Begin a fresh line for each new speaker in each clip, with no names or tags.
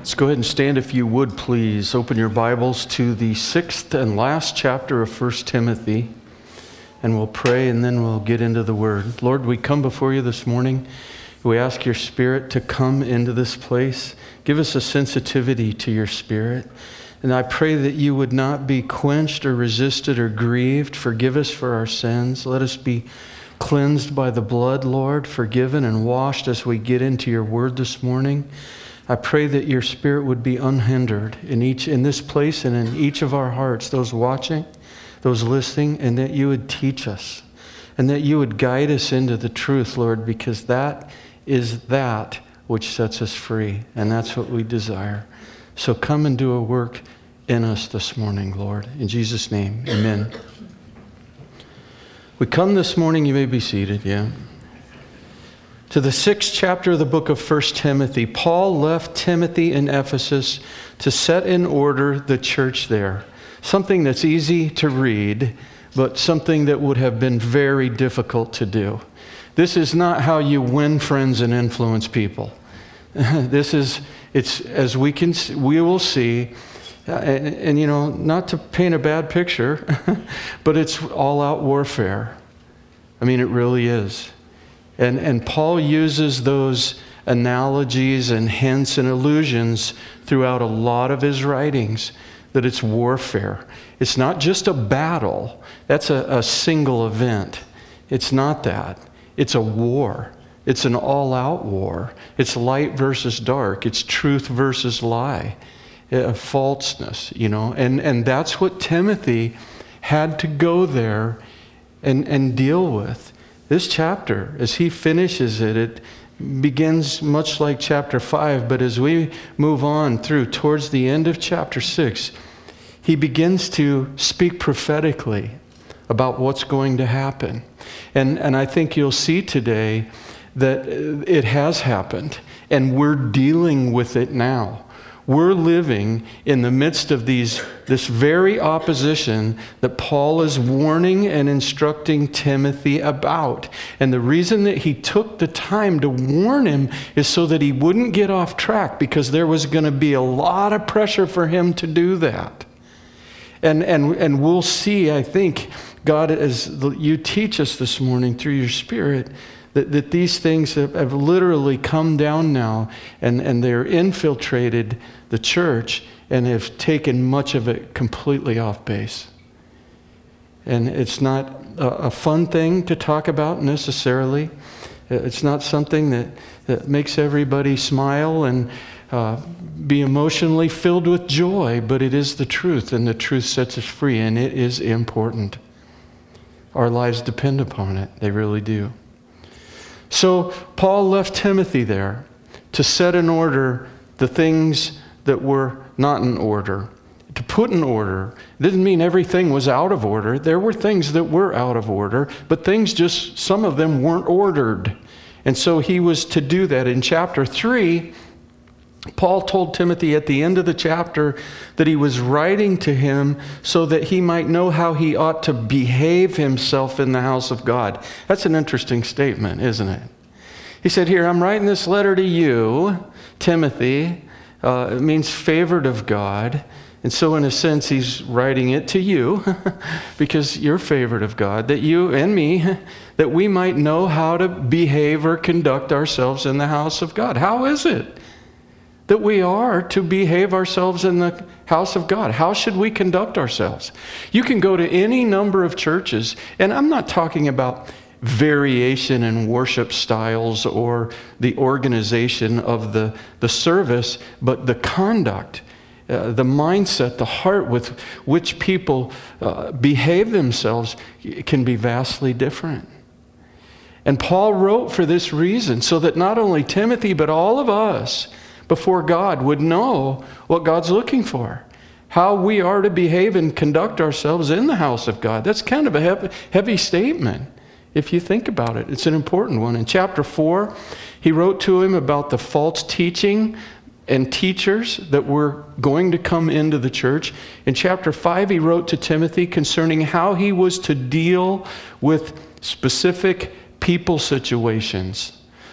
Let's go ahead and stand if you would, please. Open your Bibles to the 6th and last chapter of 1 Timothy, and we'll pray and then we'll get into the Word. Lord, we come before you this morning. We ask your Spirit to come into this place. Give us a sensitivity to your Spirit. And I pray that you would not be quenched or resisted or grieved. Forgive us for our sins. Let us be cleansed by the blood, Lord, forgiven and washed as we get into your Word this morning. I pray that your Spirit would be unhindered in this place and in each of our hearts, those watching, those listening, and that you would teach us and that you would guide us into the truth, Lord, because that is that which sets us free, and that's what we desire. So come and do a work in us this morning, Lord. In Jesus' name, amen. We come this morning, you may be seated, to the 6th chapter of the book of 1 Timothy. Paul left Timothy in Ephesus to set in order the church there. Something that's easy to read, but something that would have been very difficult to do. This is not how you win friends and influence people. It's as we will see, and you know, not to paint a bad picture, but it's all-out warfare. I mean, it really is. And Paul uses those analogies and hints and allusions throughout a lot of his writings, that it's warfare. It's not just a battle. That's a single event. It's not that. It's a war. It's an all-out war. It's light versus dark. It's truth versus lie. Falseness, you know. And that's what Timothy had to go there and deal with. This chapter, as he finishes it, it begins much like chapter 5, but as we move on through towards the end of chapter 6, he begins to speak prophetically about what's going to happen. And I think you'll see today that it has happened, and we're dealing with it now. We're living in the midst of this very opposition that Paul is warning and instructing Timothy about. And the reason that he took the time to warn him is so that he wouldn't get off track, because there was going to be a lot of pressure for him to do that. And we'll see, I think, God, as you teach us this morning through your Spirit, that these things have literally come down now, and they're infiltrated the church and have taken much of it completely off base. And it's not a fun thing to talk about necessarily. It's not something that makes everybody smile and be emotionally filled with joy, but it is the truth, and the truth sets us free, and it is important. Our lives depend upon it. They really do. So Paul left Timothy there to set in order the things that were not in order, to put in order. It didn't mean everything was out of order. There were things that were out of order, but some of them weren't ordered. And so he was to do that. In chapter 3, Paul told Timothy at the end of the chapter that he was writing to him so that he might know how he ought to behave himself in the house of God. That's an interesting statement, isn't it? He said, here, I'm writing this letter to you, Timothy. It means favored of God. And so in a sense, he's writing it to you because you're favored of God, that you and me, that we might know how to behave or conduct ourselves in the house of God. How is it that we are to behave ourselves in the house of God? How should we conduct ourselves? You can go to any number of churches, and I'm not talking about variation in worship styles or the organization of the service, but the conduct, the mindset, the heart with which people behave themselves can be vastly different. And Paul wrote for this reason, so that not only Timothy, but all of us before God would know what God's looking for, how we are to behave and conduct ourselves in the house of God. That's kind of a heavy statement if you think about it. It's an important one. In chapter 4, he wrote to him about the false teaching and teachers that were going to come into the church. In chapter 5, he wrote to Timothy concerning how he was to deal with specific people situations.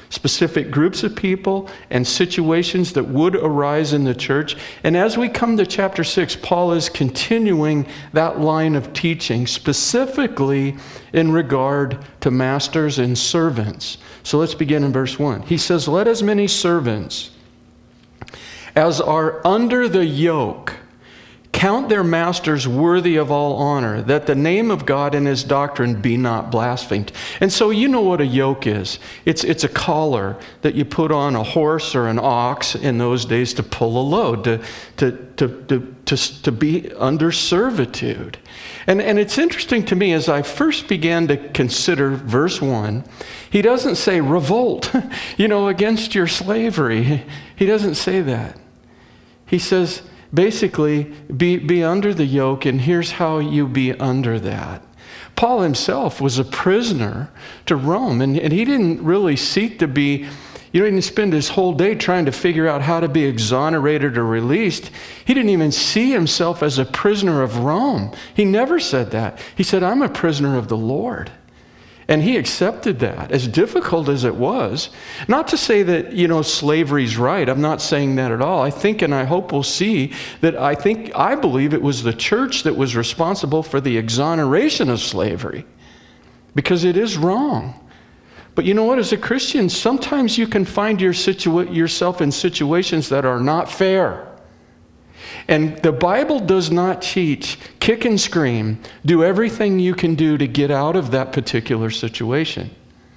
specific groups of people and situations that would arise in the church. And as we come to chapter 6, Paul is continuing that line of teaching, specifically in regard to masters and servants. So let's begin in verse 1. He says, "Let as many servants as are under the yoke count their masters worthy of all honor, that the name of God and his doctrine be not blasphemed." And so you know what a yoke is. It's a collar that you put on a horse or an ox in those days to pull a load, to be under servitude. And it's interesting to me, as I first began to consider verse 1, he doesn't say revolt, against your slavery. He doesn't say that. He says, basically, be under the yoke, and here's how you be under that. Paul himself was a prisoner to Rome, and he didn't really seek to be, he didn't spend his whole day trying to figure out how to be exonerated or released. He didn't even see himself as a prisoner of Rome. He never said that. He said, "I'm a prisoner of the Lord." And he accepted that, as difficult as it was. Not to say that, slavery's right. I'm not saying that at all. I think, and I hope we'll see, that I believe it was the church that was responsible for the exoneration of slavery. Because it is wrong. But you know what? As a Christian, sometimes you can find yourself in situations that are not fair. And the Bible does not teach, kick and scream, do everything you can do to get out of that particular situation.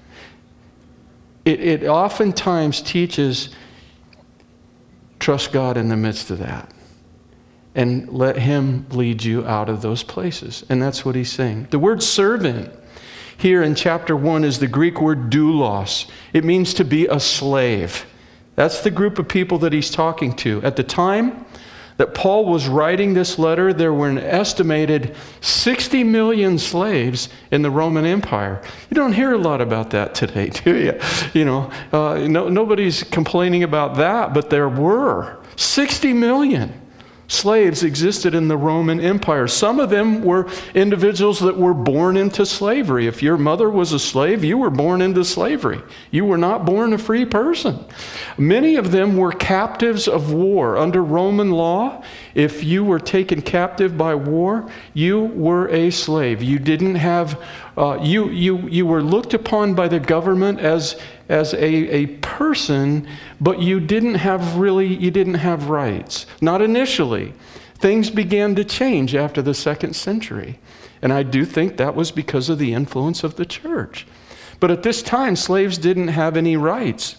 It oftentimes teaches, trust God in the midst of that. And let him lead you out of those places. And that's what he's saying. The word servant here in chapter 1 is the Greek word doulos. It means to be a slave. That's the group of people that he's talking to. At the time that Paul was writing this letter, there were an estimated 60 million slaves in the Roman Empire. You don't hear a lot about that today, do you? Nobody's complaining about that, but there were 60 million slaves existed in the Roman Empire. Some of them were individuals that were born into slavery. If your mother was a slave, you were born into slavery. You were not born a free person. Many of them were captives of war. Under Roman law, if you were taken captive by war, you were a slave. You didn't have, you were looked upon by the government as a person, but you didn't have rights. Not initially. Things began to change after the 2nd century. And I do think that was because of the influence of the church. But at this time, slaves didn't have any rights.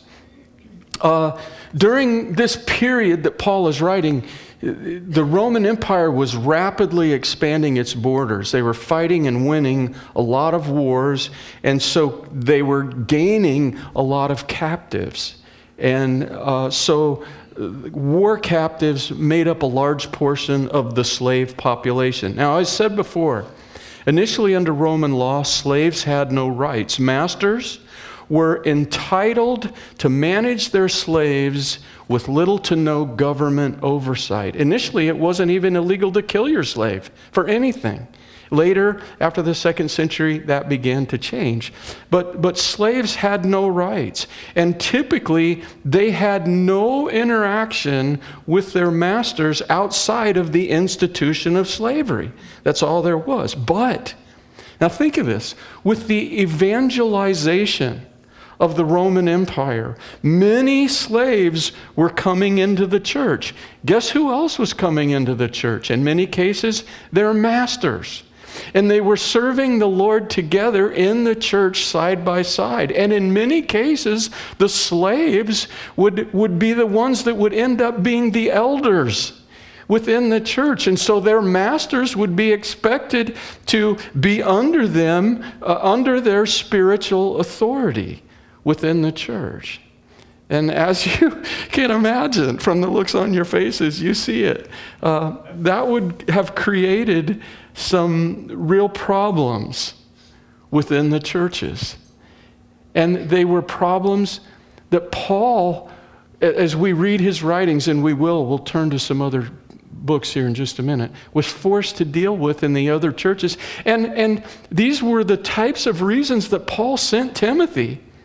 During this period that Paul is writing, the Roman Empire was rapidly expanding its borders. They were fighting and winning a lot of wars, and so they were gaining a lot of captives. And so war captives made up a large portion of the slave population. Now, I said before, initially under Roman law, slaves had no rights. Masters were entitled to manage their slaves with little to no government oversight. Initially, it wasn't even illegal to kill your slave for anything. Later, after the 2nd century, that began to change. But slaves had no rights. And typically, they had no interaction with their masters outside of the institution of slavery. That's all there was. But, now think of this, with the evangelization of the Roman Empire, many slaves were coming into the church. Guess who else was coming into the church? In many cases, their masters. And they were serving the Lord together in the church side by side. And in many cases, the slaves would be the ones that would end up being the elders within the church. And so their masters would be expected to be under them, under their spiritual authority within the church. And as you can imagine from the looks on your faces, you see it. That would have created some real problems within the churches. And they were problems that Paul, as we read his writings, and we'll turn to some other books here in just a minute, was forced to deal with in the other churches. And these were the types of reasons that Paul sent Timothy.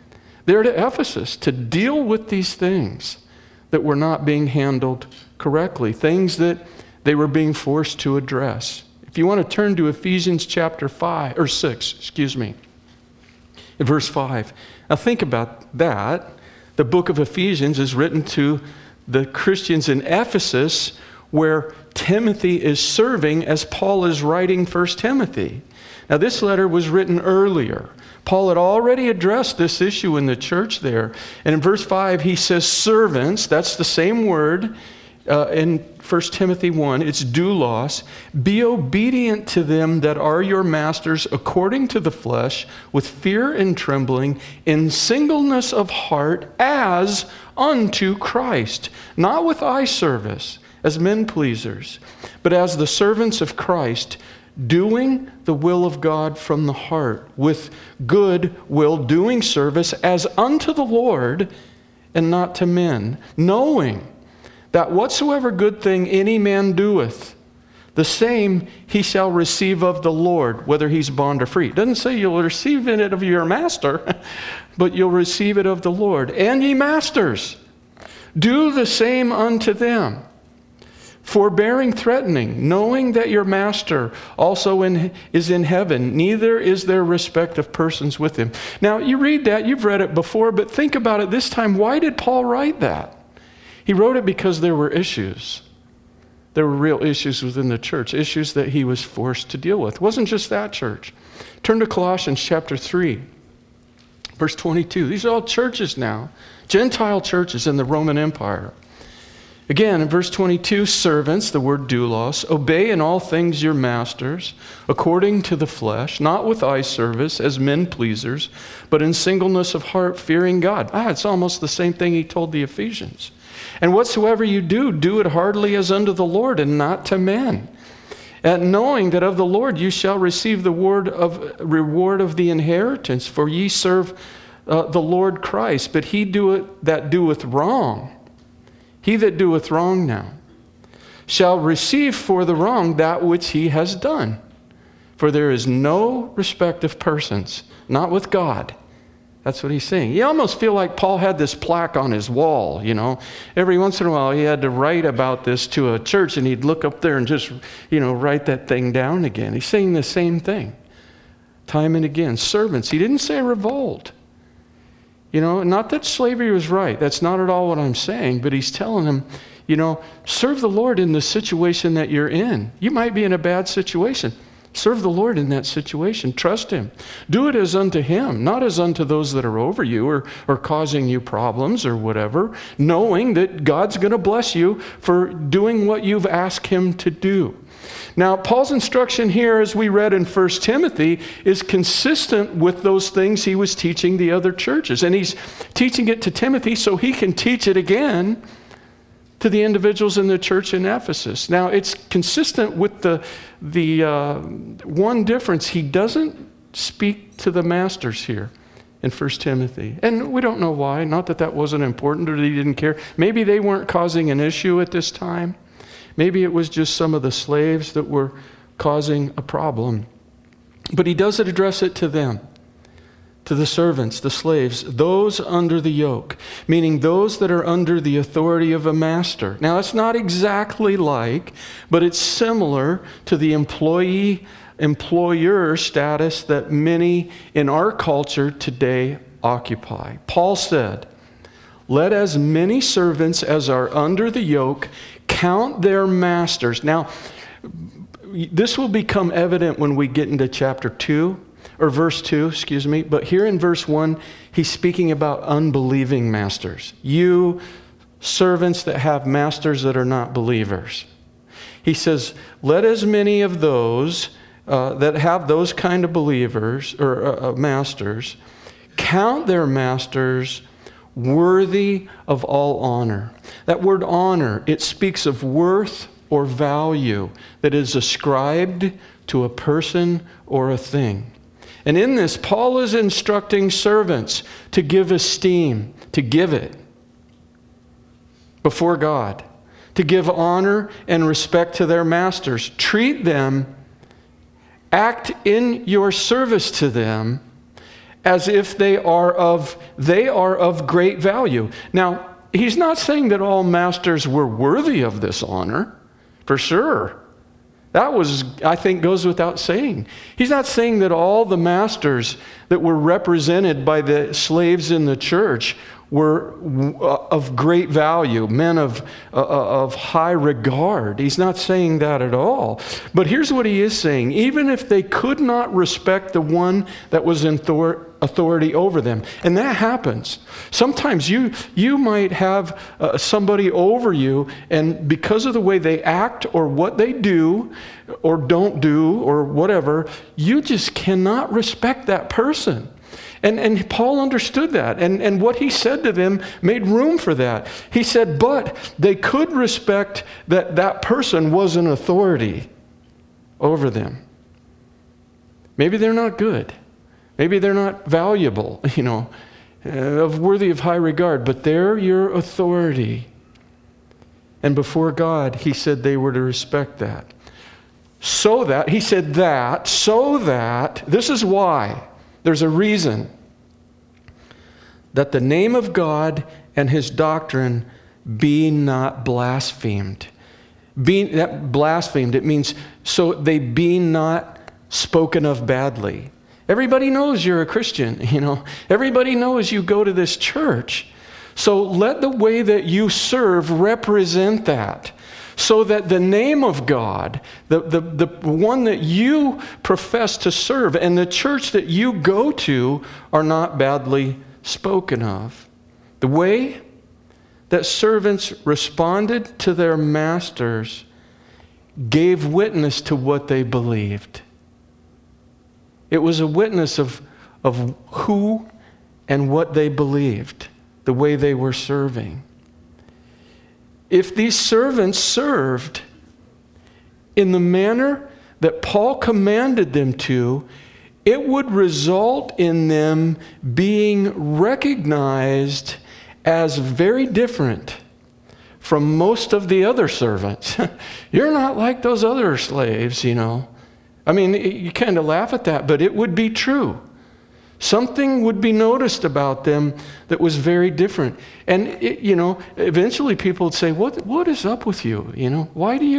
there to Ephesus to deal with these things that were not being handled correctly, things that they were being forced to address. If you want to turn to Ephesians chapter 6, in verse 5. Now think about that. The book of Ephesians is written to the Christians in Ephesus, where Timothy is serving as Paul is writing 1 Timothy. Now this letter was written earlier. Paul had already addressed this issue in the church there. And in verse 5, he says servants, that's the same word in 1 Timothy 1, it's doulos. Be obedient to them that are your masters according to the flesh, with fear and trembling, in singleness of heart, as unto Christ, not with eye service, as men pleasers, but as the servants of Christ, doing the will of God from the heart, with good will, doing service as unto the Lord and not to men, knowing that whatsoever good thing any man doeth, the same he shall receive of the Lord, whether he's bond or free. It doesn't say you'll receive it of your master, but you'll receive it of the Lord. And ye masters, do the same unto them, forbearing threatening, knowing that your master also is in heaven, neither is there respect of persons with him. Now, you read that, you've read it before, but think about it this time. Why did Paul write that? He wrote it because there were issues. There were real issues within the church, issues that he was forced to deal with. It wasn't just that church. Turn to Colossians chapter 3, verse 22. These are all churches now, Gentile churches in the Roman Empire. Again, in verse 22, servants, the word doulos, obey in all things your masters, according to the flesh, not with eye service as men pleasers, but in singleness of heart, fearing God. It's almost the same thing he told the Ephesians. And whatsoever you do, do it heartily as unto the Lord and not to men. And knowing that of the Lord you shall receive the reward of the inheritance, for ye serve the Lord Christ. But he that doeth wrong, he that doeth wrong now, shall receive for the wrong that which he has done. For there is no respect of persons, not with God. That's what he's saying. You almost feel like Paul had this plaque on his wall, you know. Every once in a while he had to write about this to a church, and he'd look up there and just, write that thing down again. He's saying the same thing time and again. Servants. He didn't say revolt. Not that slavery was right. That's not at all what I'm saying, but he's telling them, serve the Lord in the situation that you're in. You might be in a bad situation. Serve the Lord in that situation. Trust him. Do it as unto him, not as unto those that are over you or causing you problems or whatever, knowing that God's going to bless you for doing what you've asked him to do. Now, Paul's instruction here, as we read in 1 Timothy, is consistent with those things he was teaching the other churches. And he's teaching it to Timothy so he can teach it again to the individuals in the church in Ephesus. Now, it's consistent with the one difference. He doesn't speak to the masters here in 1 Timothy. And we don't know why. Not that that wasn't important or that he didn't care. Maybe they weren't causing an issue at this time. Maybe it was just some of the slaves that were causing a problem. But he doesn't address it to them, to the servants, the slaves, those under the yoke, meaning those that are under the authority of a master. Now, it's not exactly like, but it's similar to the employee-employer status that many in our culture today occupy. Paul said, let as many servants as are under the yoke count their masters. Now, this will become evident when we get into chapter 2, or verse 2, but here in verse 1, he's speaking about unbelieving masters. You servants that have masters that are not believers. He says, let as many of those that have those kind of believers, or masters, count their masters worthy of all honor. That word honor, it speaks of worth or value that is ascribed to a person or a thing. And in this, Paul is instructing servants to give esteem, to give it before God, to give honor and respect to their masters. Treat them, act in your service to them as if they are of great value. Now, he's not saying that all masters were worthy of this honor, for sure. That I think, goes without saying. He's not saying that all the masters that were represented by the slaves in the church were of great value, men of high regard. He's not saying that at all. But here's what he is saying. Even if they could not respect the one that was in authority over them, and that happens. Sometimes you might have somebody over you, and because of the way they act or what they do or don't do or whatever, you just cannot respect that person. And Paul understood that. And what he said to them made room for that. He said, but they could respect that person was an authority over them. Maybe they're not good. Maybe they're not valuable, worthy of high regard, but they're your authority. And before God, he said they were to respect that. So that, this is why. There's a reason that the name of God and his doctrine be not blasphemed. Blasphemed, it means so they be not spoken of badly. Everybody knows you're a Christian, Everybody knows you go to this church. So let the way that you serve represent that. So that the name of God, the one that you profess to serve, and the church that you go to are not badly spoken of. The way that servants responded to their masters gave witness to what they believed. It was a witness of who and what they believed, the way they were serving. If these servants served in the manner that Paul commanded them to, it would result in them being recognized as very different from most of the other servants. You're not like those other slaves, I mean, you kind of laugh at that, but it would be true. Something would be noticed about them that was very different. And, eventually people would say, what is up with you? Why do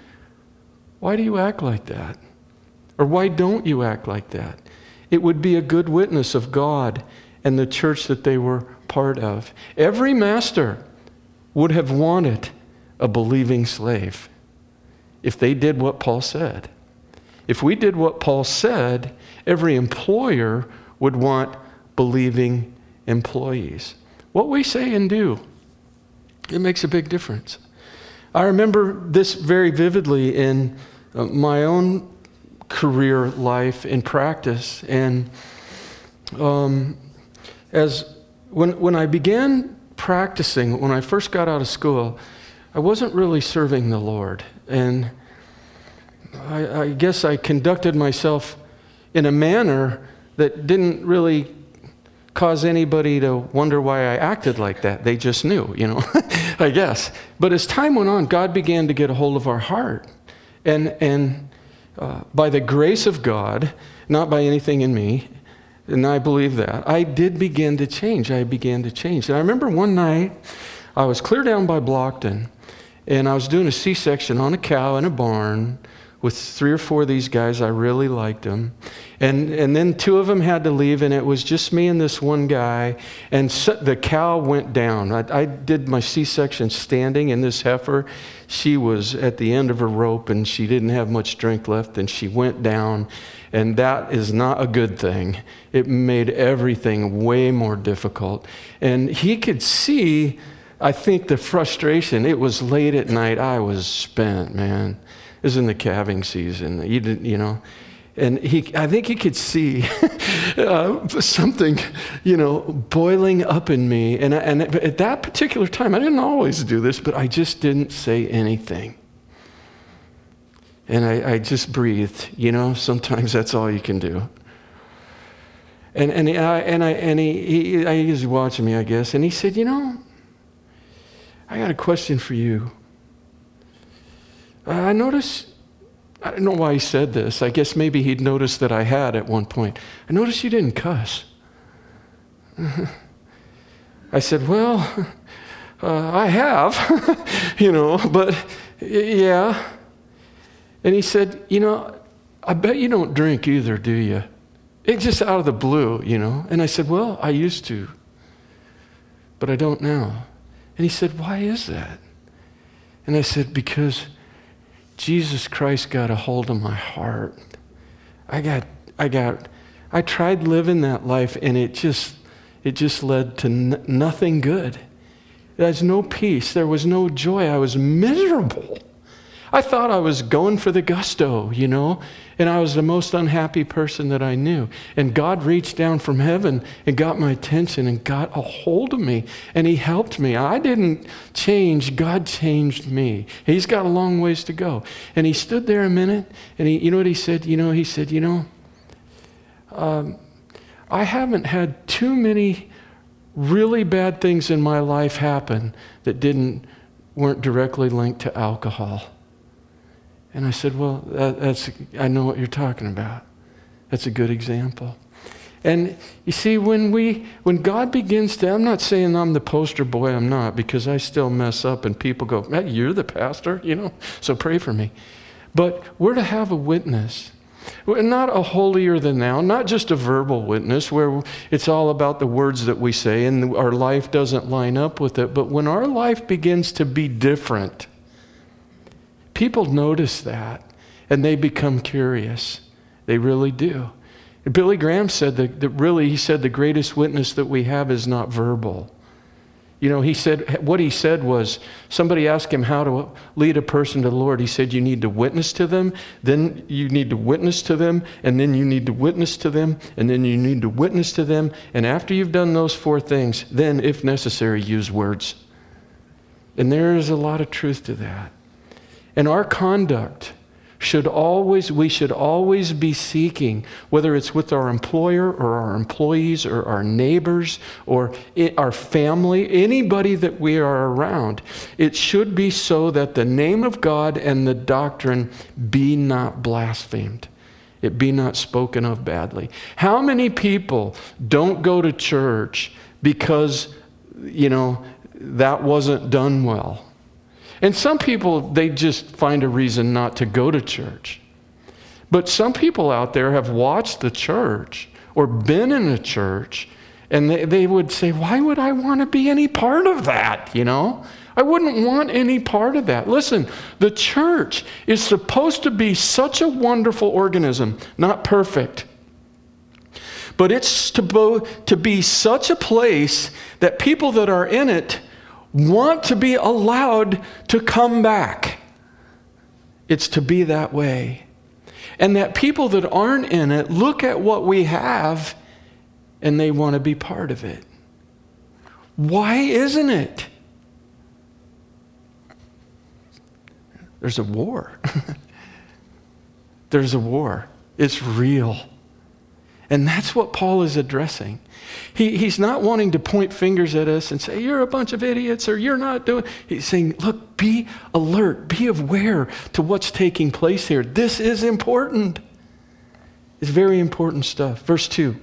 you act like that? Or why don't you act like that? It would be a good witness of God and the church that they were part of. Every master would have wanted a believing slave if they did what Paul said. If we did what Paul said, every employer would want believing employees. What we say and do, it makes a big difference. I remember this very vividly in my own career life in practice. And when I began practicing, when I first got out of school, I wasn't really serving the Lord. And I guess I conducted myself in a manner that didn't really cause anybody to wonder why I acted like that. They just knew, I guess. But as time went on, God began to get a hold of our heart. And by the grace of God, not by anything in me, and I believe that, I did begin to change. I began to change. And I remember one night, I was clear down by Blockton, and I was doing a C-section on a cow in a barn with 3 or 4 of these guys. I really liked them. And then 2 of them had to leave, and it was just me and this one guy. And the cow went down. I did my C-section standing, and this heifer, she was at the end of her rope, and she didn't have much strength left, and she went down. And that is not a good thing. It made everything way more difficult. And he could see, I think, the frustration. It was late at night. I was spent, man. It was in the calving season. And I think he could see something, boiling up in me. And at that particular time, I didn't always do this, but I just didn't say anything. And I just breathed. Sometimes that's all you can do. And he was watching me, I guess, and he said, I got a question for you. I noticed, I don't know why he said this. I guess maybe he'd noticed that I had at one point. I noticed you didn't cuss. I said, well, I have, but yeah. And he said, I bet you don't drink either, do you? It's just out of the blue, And I said, well, I used to, but I don't now. And he said, why is that? And I said, because Jesus Christ got a hold of my heart. I tried living that life, and it just led to nothing good. There's no peace. There was no joy. I was miserable. I thought I was going for the gusto, and I was the most unhappy person that I knew. And God reached down from heaven and got my attention and got a hold of me, and he helped me. I didn't change. God changed me. He's got a long ways to go. And he stood there a minute, and you know what he said? He said, I haven't had too many really bad things in my life happen that weren't directly linked to alcohol. And I said, well, I know what you're talking about. That's a good example. And you see, when God begins to, I'm not saying I'm the poster boy, I'm not, because I still mess up and people go, hey, you're the pastor, so pray for me. But we're to have a witness. We're not a holier than thou, not just a verbal witness where it's all about the words that we say and our life doesn't line up with it. But when our life begins to be different, people notice that and they become curious. They really do. Billy Graham said he said the greatest witness that we have is not verbal. He said, what he said was, somebody asked him how to lead a person to the Lord. He said, you need to witness to them, then you need to witness to them, and then you need to witness to them, and then you need to witness to them. And after you've done those 4 things, then, if necessary, use words. And there is a lot of truth to that. And our conduct we should always be seeking, whether it's with our employer or our employees or our neighbors or our family, anybody that we are around, it should be so that the name of God and the doctrine be not blasphemed. It be not spoken of badly. How many people don't go to church because, that wasn't done well? And some people, they just find a reason not to go to church. But some people out there have watched the church or been in a church, and they would say, why would I want to be any part of that, I wouldn't want any part of that. Listen, the church is supposed to be such a wonderful organism, not perfect. But it's to be such a place that people that are in it want to be allowed to come back. It's to be that way. And that people that aren't in it look at what we have and they want to be part of it. Why isn't it? There's a war. There's a war. It's real. And that's what Paul is addressing. He's not wanting to point fingers at us and say, you're a bunch of idiots or you're not doing. He's saying, look, be alert, be aware to what's taking place here. This is important. It's very important stuff. Verse 2.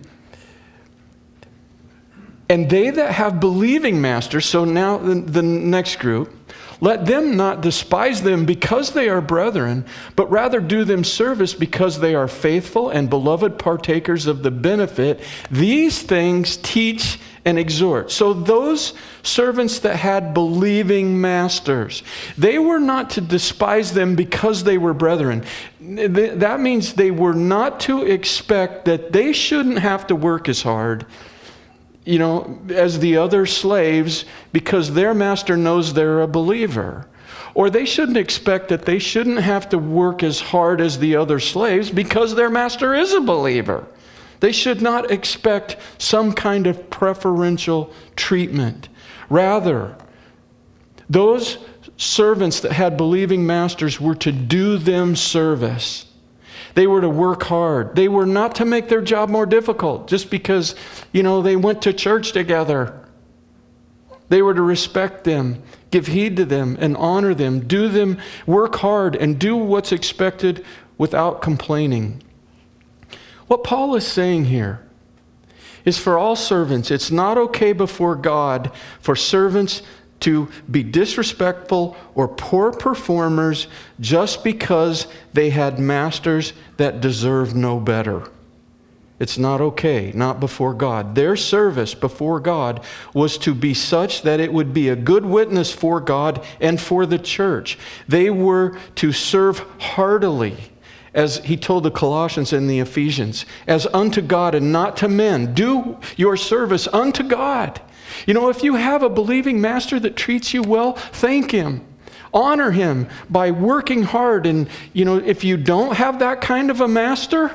And they that have believing masters, so now the next group, let them not despise them because they are brethren, but rather do them service because they are faithful and beloved partakers of the benefit. These things teach and exhort. So those servants that had believing masters, they were not to despise them because they were brethren. That means they were not to expect that they shouldn't have to work as hard, as the other slaves, because their master knows they're a believer. Or they shouldn't expect that they shouldn't have to work as hard as the other slaves because their master is a believer. They should not expect some kind of preferential treatment. Rather, those servants that had believing masters were to do them service. They were to work hard. They were not to make their job more difficult just because, they went to church together. They were to respect them, give heed to them, and honor them. Do them, work hard, and do what's expected without complaining. What Paul is saying here is for all servants. It's not okay before God for servants to be disrespectful or poor performers just because they had masters that deserve no better. It's not okay, not before God. Their service before God was to be such that it would be a good witness for God and for the church. They were to serve heartily, as he told the Colossians and the Ephesians, as unto God and not to men. Do your service unto God. You know, if you have a believing master that treats you well, thank him. Honor him by working hard. And, you know, if you don't have that kind of a master,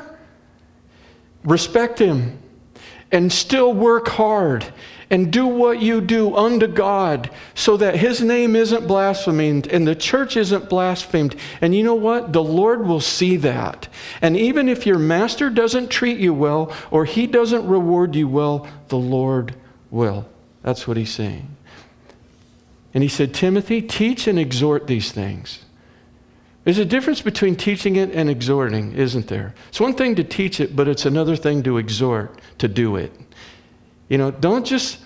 respect him and still work hard and do what you do unto God so that his name isn't blasphemed and the church isn't blasphemed. And you know what? The Lord will see that. And even if your master doesn't treat you well or he doesn't reward you well, the Lord will. That's what he's saying. And he said, Timothy, teach and exhort these things. There's a difference between teaching it and exhorting, isn't there? It's one thing to teach it, but it's another thing to exhort, to do it. You know, don't just,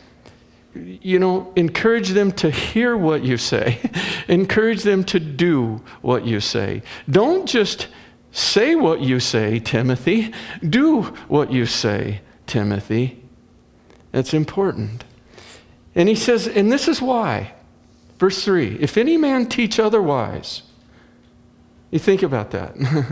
encourage them to hear what you say. Encourage them to do what you say. Don't just say what you say, Timothy. Do what you say, Timothy. That's important. And he says, and this is why. Verse 3, if any man teach otherwise, you think about that.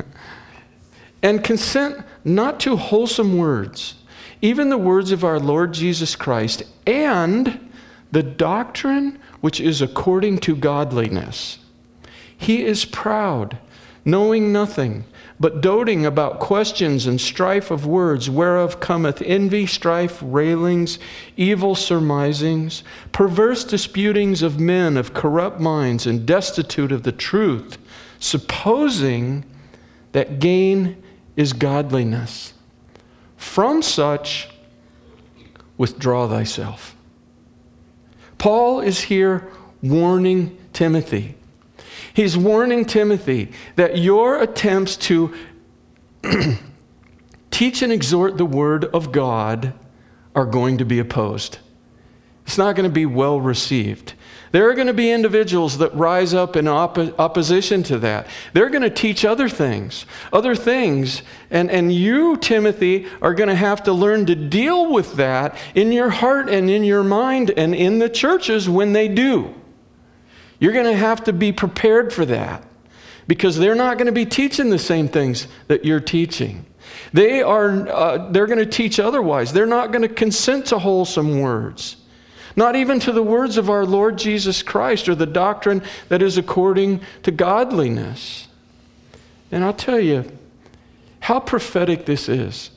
And consent not to wholesome words, even the words of our Lord Jesus Christ, and the doctrine which is according to godliness. He is proud, knowing nothing, but doting about questions and strife of words, whereof cometh envy, strife, railings, evil surmisings, perverse disputings of men of corrupt minds and destitute of the truth, supposing that gain is godliness. From such, withdraw thyself. Paul is here warning Timothy. He's warning Timothy that your attempts to teach and exhort the word of God are going to be opposed. It's not going to be well received. There are going to be individuals that rise up in opposition to that. They're going to teach other things. And you, Timothy, are going to have to learn to deal with that in your heart and in your mind and in the churches when they do. You're going to have to be prepared for that because they're not going to be teaching the same things that you're teaching. They're going to teach otherwise. They're not going to consent to wholesome words. Not even to the words of our Lord Jesus Christ or the doctrine that is according to godliness. And I'll tell you how prophetic this is.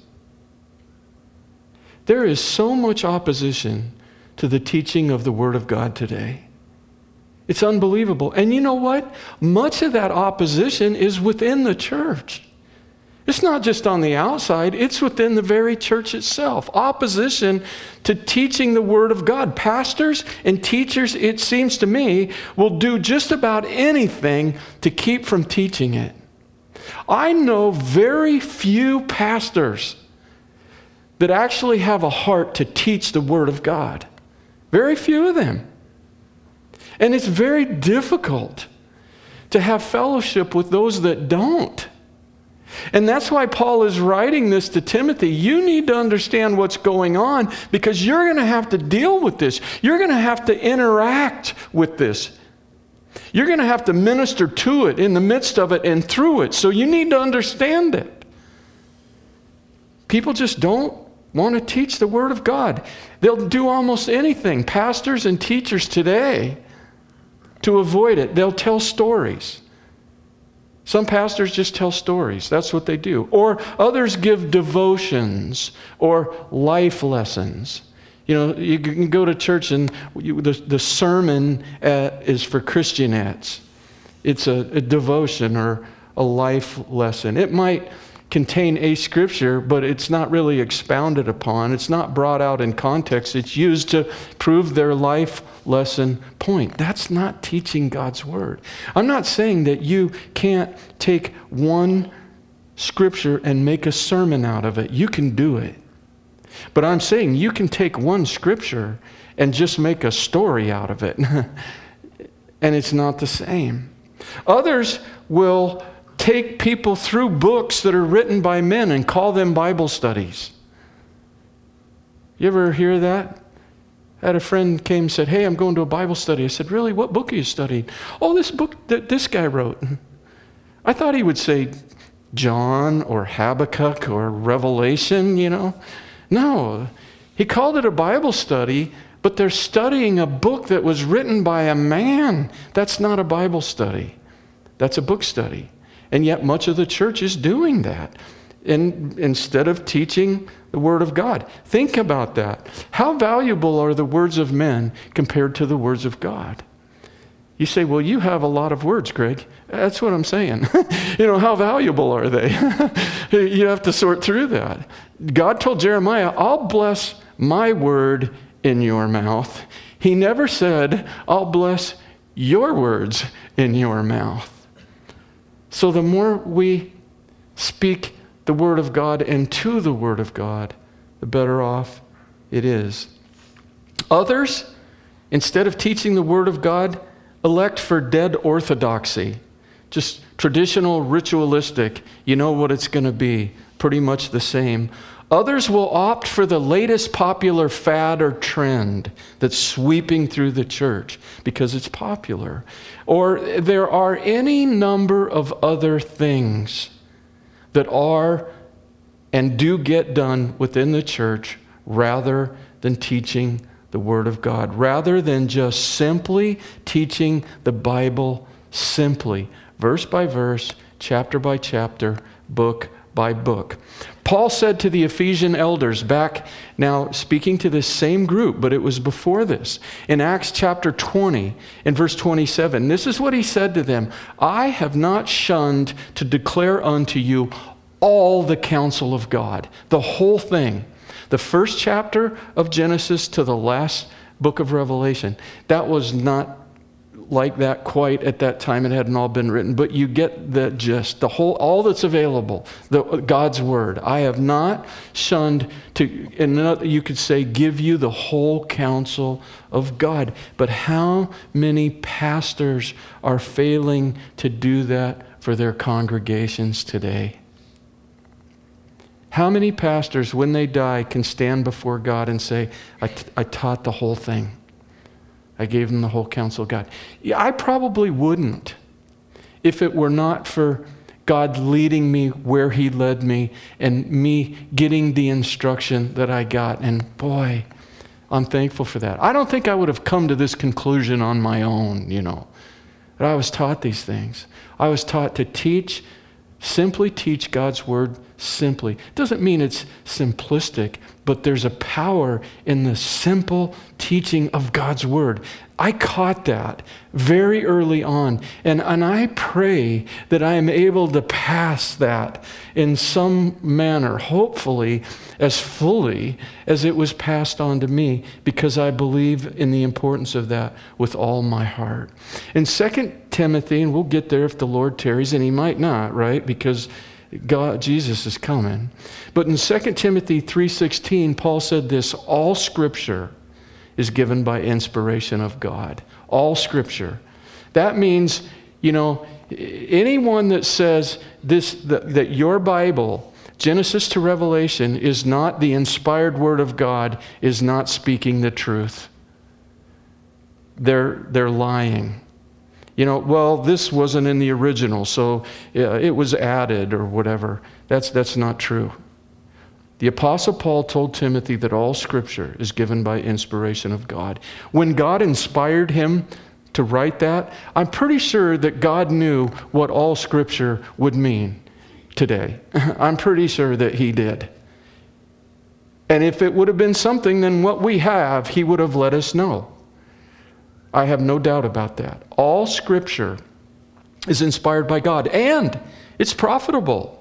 There is so much opposition to the teaching of the Word of God today. It's unbelievable. And you know what? Much of that opposition is within the church. It's not just on the outside, it's within the very church itself. Opposition to teaching the Word of God. Pastors and teachers, it seems to me, will do just about anything to keep from teaching it. I know very few pastors that actually have a heart to teach the Word of God. Very few of them. And it's very difficult to have fellowship with those that don't. And that's why Paul is writing this to Timothy. You need to understand what's going on because you're going to have to deal with this. You're going to have to interact with this. You're going to have to minister to it in the midst of it and through it. So you need to understand it. People just don't want to teach the Word of God. They'll do almost anything, pastors and teachers today, to avoid it. They'll tell stories. Some pastors just tell stories. That's what they do. Or others give devotions or life lessons. You know, you can go to church and the sermon is for Christianettes. It's a devotion or a life lesson. It might contain a scripture, but it's not really expounded upon. It's not brought out in context. It's used to prove their life lesson point. That's not teaching God's Word. I'm not saying that you can't take one scripture and make a sermon out of it. You can do it. But I'm saying you can take one scripture and just make a story out of it. And it's not the same. Others will take people through books that are written by men and call them Bible studies. You ever hear that? I had a friend came and said, "Hey, I'm going to a Bible study." I said, "Really? What book are you studying?" "Oh, this book that this guy wrote." I thought he would say John or Habakkuk or Revelation, No, he called it a Bible study, but they're studying a book that was written by a man. That's not a Bible study. That's a book study. And yet much of the church is doing that instead of teaching the Word of God. Think about that. How valuable are the words of men compared to the words of God? You say, "Well, you have a lot of words, Greg." That's what I'm saying. How valuable are they? You have to sort through that. God told Jeremiah, "I'll bless my word in your mouth." He never said, "I'll bless your words in your mouth." So the more we speak the Word of God and to the Word of God, the better off it is. Others, instead of teaching the Word of God, elect for dead orthodoxy. Just traditional, ritualistic. You know what it's going to be. Pretty much the same. Others will opt for the latest popular fad or trend that's sweeping through the church because it's popular. Or there are any number of other things that are and do get done within the church rather than teaching the Word of God, rather than just simply teaching the Bible simply, verse by verse, chapter by chapter, book by book. Paul said to the Ephesian elders back now speaking to this same group, but it was before this. In Acts chapter 20, in verse 27, this is what he said to them: "I have not shunned to declare unto you all the counsel of God," the whole thing. The first chapter of Genesis to the last book of Revelation. That was not like that quite at that time. It hadn't all been written, but you get the gist, all that's available, God's Word. "I have not shunned to," and you could say, give you the whole counsel of God. But how many pastors are failing to do that for their congregations today? How many pastors, when they die, can stand before God and say, I taught the whole thing. I gave them the whole counsel of God. Yeah, I probably wouldn't if it were not for God leading me where He led me and me getting the instruction that I got. And boy, I'm thankful for that. I don't think I would have come to this conclusion on my own, But I was taught these things. I was taught to simply teach God's Word simply. It doesn't mean it's simplistic, but there's a power in the simple teaching of God's Word. I caught that very early on, and I pray that I am able to pass that in some manner, hopefully as fully as it was passed on to me, because I believe in the importance of that with all my heart. In 2 Timothy, and we'll get there if the Lord tarries, and He might not, right? Because Jesus is coming. But in 2 Timothy 3:16, Paul said this: "All Scripture is given by inspiration of God." All Scripture. That means, anyone that says that your Bible, Genesis to Revelation, is not the inspired Word of God, is not speaking the truth. They're lying. Well, this wasn't in the original, so it was added or whatever. That's not true. The Apostle Paul told Timothy that all Scripture is given by inspiration of God. When God inspired him to write that, I'm pretty sure that God knew what all Scripture would mean today. I'm pretty sure that He did. And if it would have been something than what we have, He would have let us know. I have no doubt about that. All Scripture is inspired by God, and it's profitable.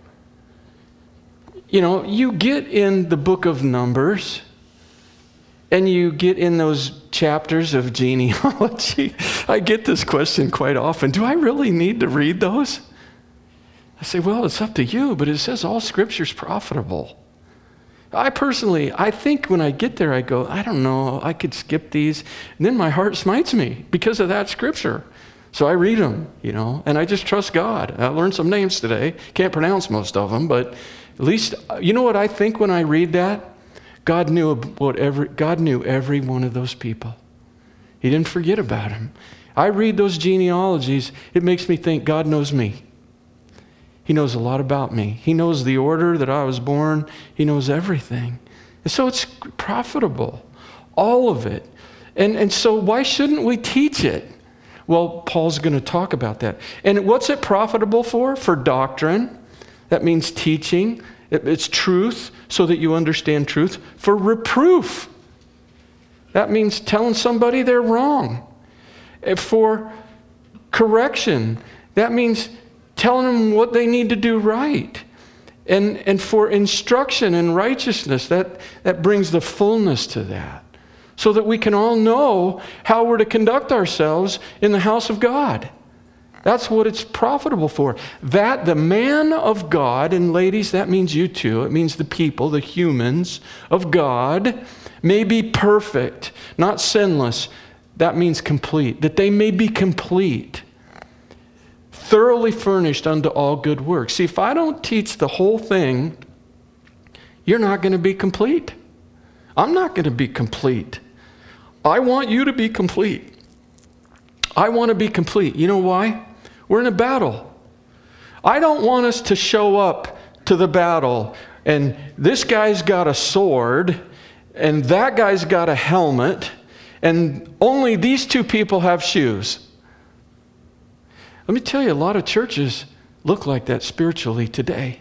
You get in the book of Numbers, and you get in those chapters of genealogy. I get this question quite often. Do I really need to read those? I say, well, it's up to you, but it says all Scripture is profitable. I think when I get there, I go, I don't know, I could skip these. And then my heart smites me because of that scripture. So I read them, and I just trust God. I learned some names today. Can't pronounce most of them, but at least, you know what I think when I read that? God knew every one of those people. He didn't forget about them. I read those genealogies, it makes me think God knows me. He knows a lot about me. He knows the order that I was born. He knows everything. And so it's profitable, all of it. And so why shouldn't we teach it? Well, Paul's going to talk about that. And what's it profitable for? For doctrine. That means teaching. It's truth, so that you understand truth. For reproof. That means telling somebody they're wrong. For correction. That means telling them what they need to do right. And for instruction in righteousness, that brings the fullness to that. So that we can all know how we're to conduct ourselves in the house of God. That's what it's profitable for. That the man of God, and ladies, that means you too. It means the people, the humans of God, may be perfect, not sinless. That means complete. That they may be complete. Thoroughly furnished unto all good works. See, if I don't teach the whole thing, you're not going to be complete. I'm not going to be complete. I want you to be complete. I want to be complete. You know why? We're in a battle. I don't want us to show up to the battle and this guy's got a sword and that guy's got a helmet and only these two people have shoes. Let me tell you, a lot of churches look like that spiritually today.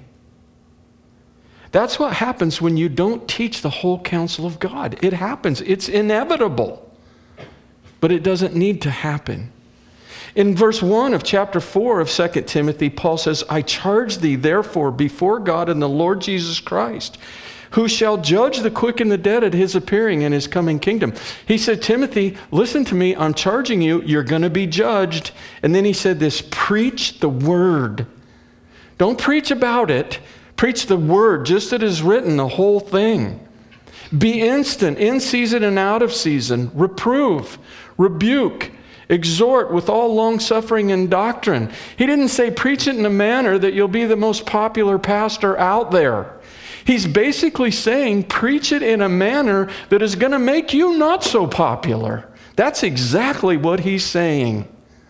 That's what happens when you don't teach the whole counsel of God. It happens. It's inevitable. But it doesn't need to happen. In verse 1 of chapter 4 of 2 Timothy, Paul says, I charge thee therefore before God and the Lord Jesus Christ, who shall judge the quick and the dead at his appearing in his coming kingdom. He said, Timothy, listen to me, I'm charging you, you're going to be judged. And then he said this, preach the word. Don't preach about it. Preach the word, just as it is written, the whole thing. Be instant, in season and out of season. Reprove, rebuke, exhort with all long-suffering and doctrine. He didn't say preach it in a manner that you'll be the most popular pastor out there. He's basically saying preach it in a manner that is going to make you not so popular. That's exactly what he's saying.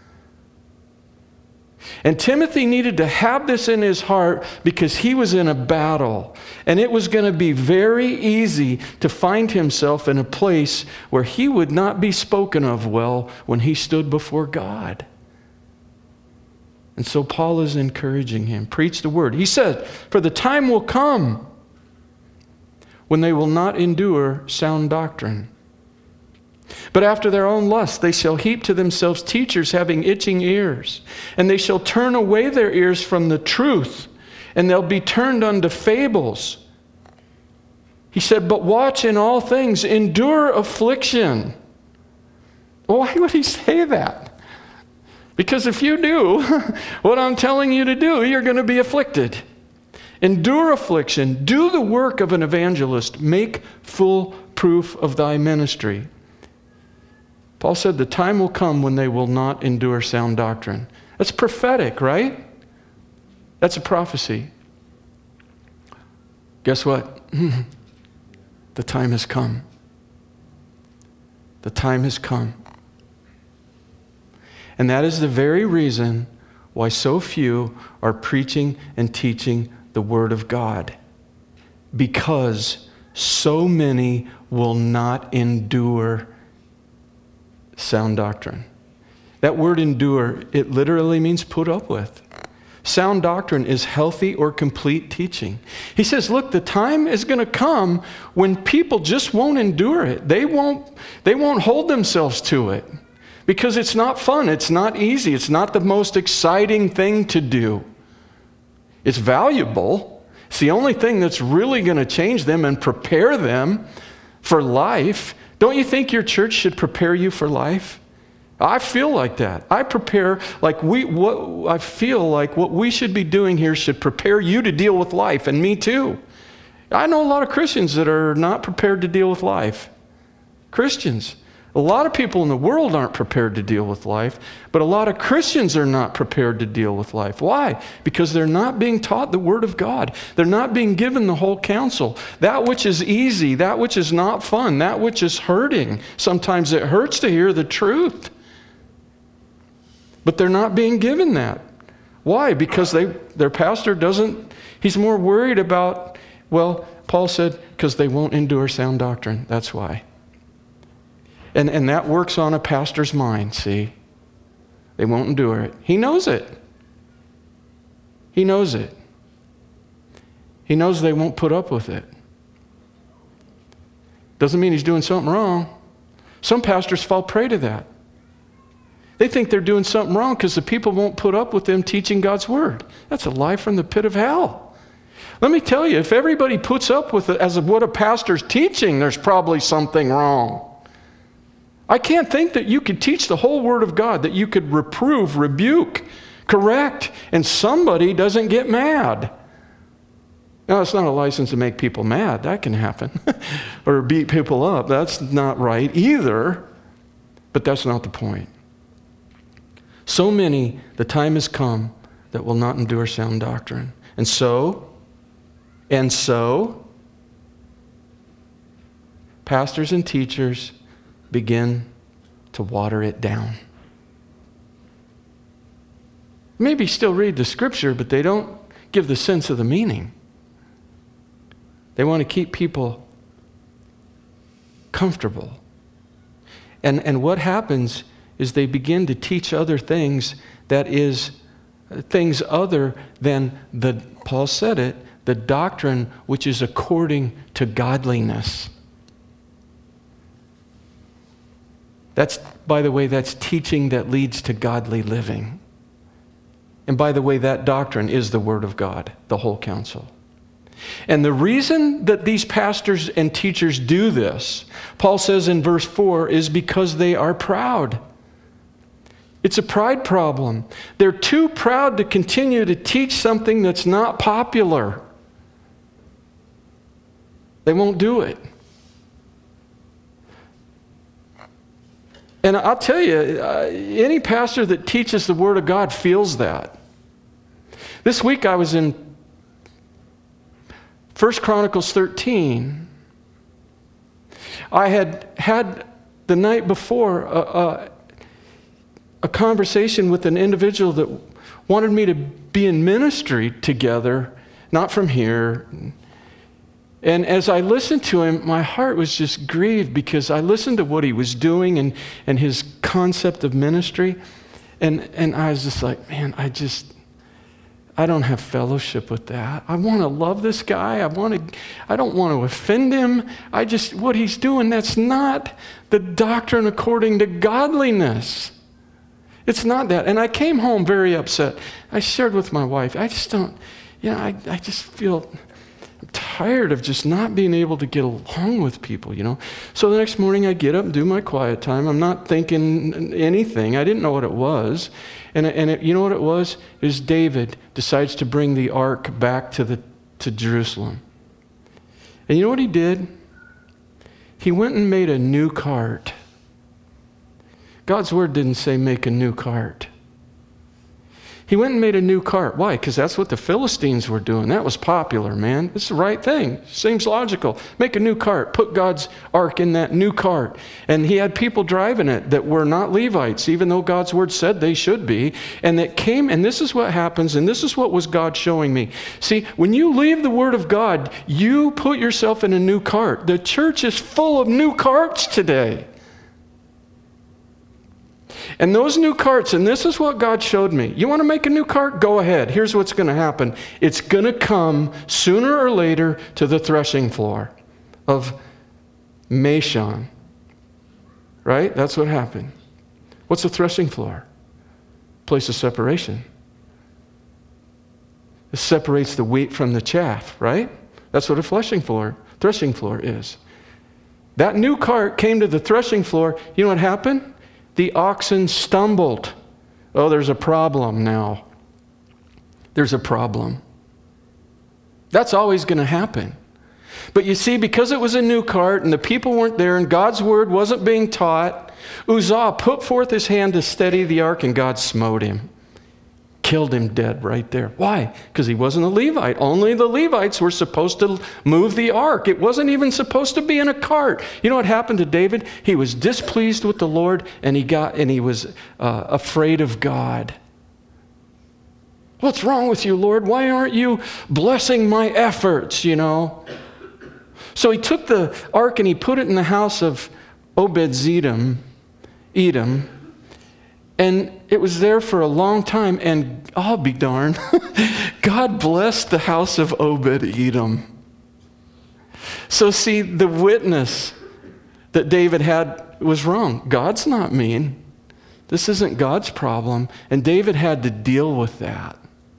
And Timothy needed to have this in his heart because he was in a battle. And it was going to be very easy to find himself in a place where he would not be spoken of well when he stood before God. And so Paul is encouraging him. Preach the word. He said, for the time will come when they will not endure sound doctrine. But after their own lust, they shall heap to themselves teachers having itching ears. And they shall turn away their ears from the truth, and they'll be turned unto fables. He said, but watch in all things, endure affliction. Well, why would he say that? Because if you do what I'm telling you to do, you're going to be afflicted. Endure affliction, do the work of an evangelist, make full proof of thy ministry. Paul said the time will come when they will not endure sound doctrine. That's prophetic, right? That's a prophecy. Guess what? The time has come. The time has come. And that is the very reason why so few are preaching and teaching the Word of God. Because so many will not endure sound doctrine. That word endure, it literally means put up with. Sound doctrine is healthy or complete teaching. He says, look, the time is going to come when people just won't endure it. They won't hold themselves to it because it's not fun. It's not easy. It's not the most exciting thing to do. It's valuable. It's the only thing that's really going to change them and prepare them for life. Don't you think your church should prepare you for life? I feel like that. I feel like what we should be doing here should prepare you to deal with life, and me too. I know a lot of Christians that are not prepared to deal with life. Christians. A lot of people in the world aren't prepared to deal with life, but a lot of Christians are not prepared to deal with life. Why? Because they're not being taught the Word of God. They're not being given the whole counsel. That which is easy, that which is not fun, that which is hurting. Sometimes it hurts to hear the truth. But they're not being given that. Why? Because their pastor he's more worried about, well, Paul said, because they won't endure sound doctrine. That's why. And that works on a pastor's mind, see? They won't endure it. He knows it. He knows it. He knows they won't put up with it. Doesn't mean he's doing something wrong. Some pastors fall prey to that. They think they're doing something wrong because the people won't put up with them teaching God's Word. That's a lie from the pit of hell. Let me tell you, if everybody puts up with it as of what a pastor's teaching, there's probably something wrong. I can't think that you could teach the whole Word of God, that you could reprove, rebuke, correct, and somebody doesn't get mad. Now, it's not a license to make people mad. That can happen. Or beat people up. That's not right either. But that's not the point. So many, the time has come that will not endure sound doctrine. And so, pastors and teachers begin to water it down. Maybe still read the Scripture, but they don't give the sense of the meaning. They want to keep people comfortable. And what happens is they begin to teach other things that is things other than Paul said it, the doctrine which is according to godliness. By the way, that's teaching that leads to godly living. And by the way, that doctrine is the Word of God, the whole counsel. And the reason that these pastors and teachers do this, Paul says in verse 4, is because they are proud. It's a pride problem. They're too proud to continue to teach something that's not popular. They won't do it. And I'll tell you, any pastor that teaches the Word of God feels that. This week I was in 1 Chronicles 13. I had the night before a conversation with an individual that wanted me to be in ministry together, not from here. And as I listened to him, my heart was just grieved because I listened to what he was doing and his concept of ministry. And I was just like, man, I don't have fellowship with that. I want to love this guy. I don't want to offend him. What he's doing, that's not the doctrine according to godliness. It's not that. And I came home very upset. I shared with my wife, I just feel tired of just not being able to get along with people, So the next morning I get up and do my quiet time. I'm not thinking anything. I didn't know what it was. You know what it was? It was David decides to bring the ark back to Jerusalem. And you know what he did? He went and made a new cart. God's word didn't say make a new cart. He went and made a new cart. Why? Because that's what the Philistines were doing. That was popular, man. It's the right thing. Seems logical. Make a new cart. Put God's ark in that new cart. And he had people driving it that were not Levites, even though God's word said they should be. And that came, and this is what happens, and this is what was God showing me. See, when you leave the word of God, you put yourself in a new cart. The church is full of new carts today. And those new carts, and this is what God showed me. You want to make a new cart? Go ahead. Here's what's going to happen. It's going to come sooner or later to the threshing floor of Meshon. Right? That's what happened. What's the threshing floor? Place of separation. It separates the wheat from the chaff, right? That's what a threshing floor is. That new cart came to the threshing floor. You know what happened? The oxen stumbled. Oh, there's a problem now. There's a problem. That's always going to happen. But you see, because it was a new cart and the people weren't there and God's word wasn't being taught, Uzzah put forth his hand to steady the ark and God smote him. Killed him dead right there. Why? Because he wasn't a Levite. Only the Levites were supposed to move the ark. It wasn't even supposed to be in a cart. You know what happened to David? He was displeased with the Lord and he was afraid of God. What's wrong with you, Lord? Why aren't you blessing my efforts, So he took the ark and he put it in the house of Obed-Edom, and it was there for a long time, and I'll be darned, God blessed the house of Obed-Edom. So see, the witness that David had was wrong. God's not mean. This isn't God's problem, and David had to deal with that.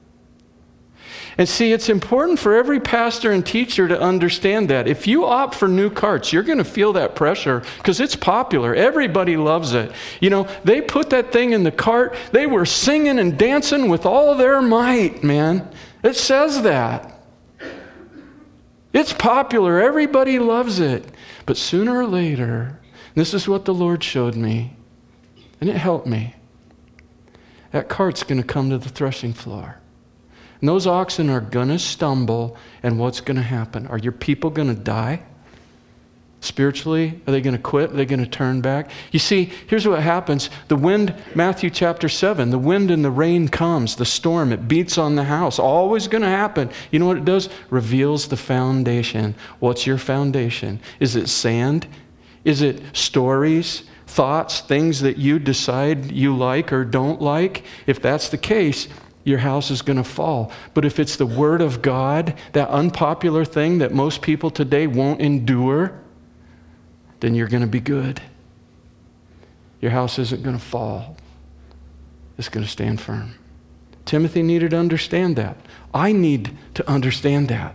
And see, it's important for every pastor and teacher to understand that. If you opt for new carts, you're going to feel that pressure because it's popular. Everybody loves it. They put that thing in the cart. They were singing and dancing with all their might, man. It says that. It's popular. Everybody loves it. But sooner or later, this is what the Lord showed me, and it helped me. That cart's going to come to the threshing floor. And those oxen are going to stumble, and what's going to happen? Are your people going to die? Spiritually? Are they going to quit? Are they going to turn back? You see, here's what happens. The wind, Matthew chapter 7, the wind and the rain comes, the storm, it beats on the house. Always going to happen. You know what it does? Reveals the foundation. What's your foundation? Is it sand? Is it stories, thoughts, things that you decide you like or don't like? If that's the case, your house is going to fall. But if it's the Word of God, that unpopular thing that most people today won't endure, then you're going to be good. Your house isn't going to fall. It's going to stand firm. Timothy needed to understand that. I need to understand that.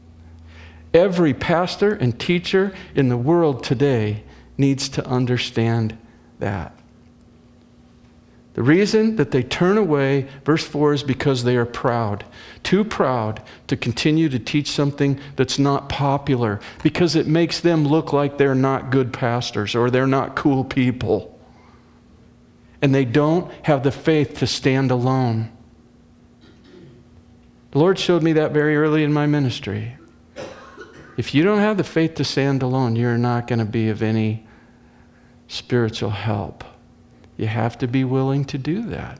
Every pastor and teacher in the world today needs to understand that. The reason that they turn away, verse 4, is because they are proud. Too proud to continue to teach something that's not popular because it makes them look like they're not good pastors or they're not cool people. And they don't have the faith to stand alone. The Lord showed me that very early in my ministry. If you don't have the faith to stand alone, you're not going to be of any spiritual help. You have to be willing to do that.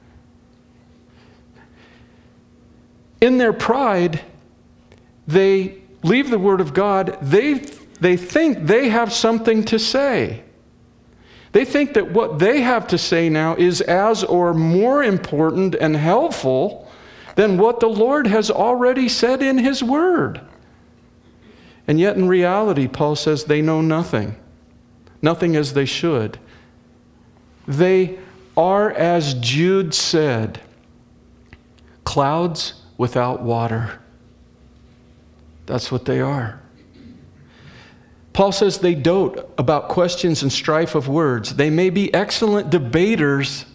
In their pride, they leave the Word of God. They think they have something to say. They think that what they have to say now is as or more important and helpful than what the Lord has already said in His Word. And yet in reality, Paul says they know nothing. Nothing as they should. They are, as Jude said, clouds without water. That's what they are. Paul says they dote about questions and strife of words. They may be excellent debaters,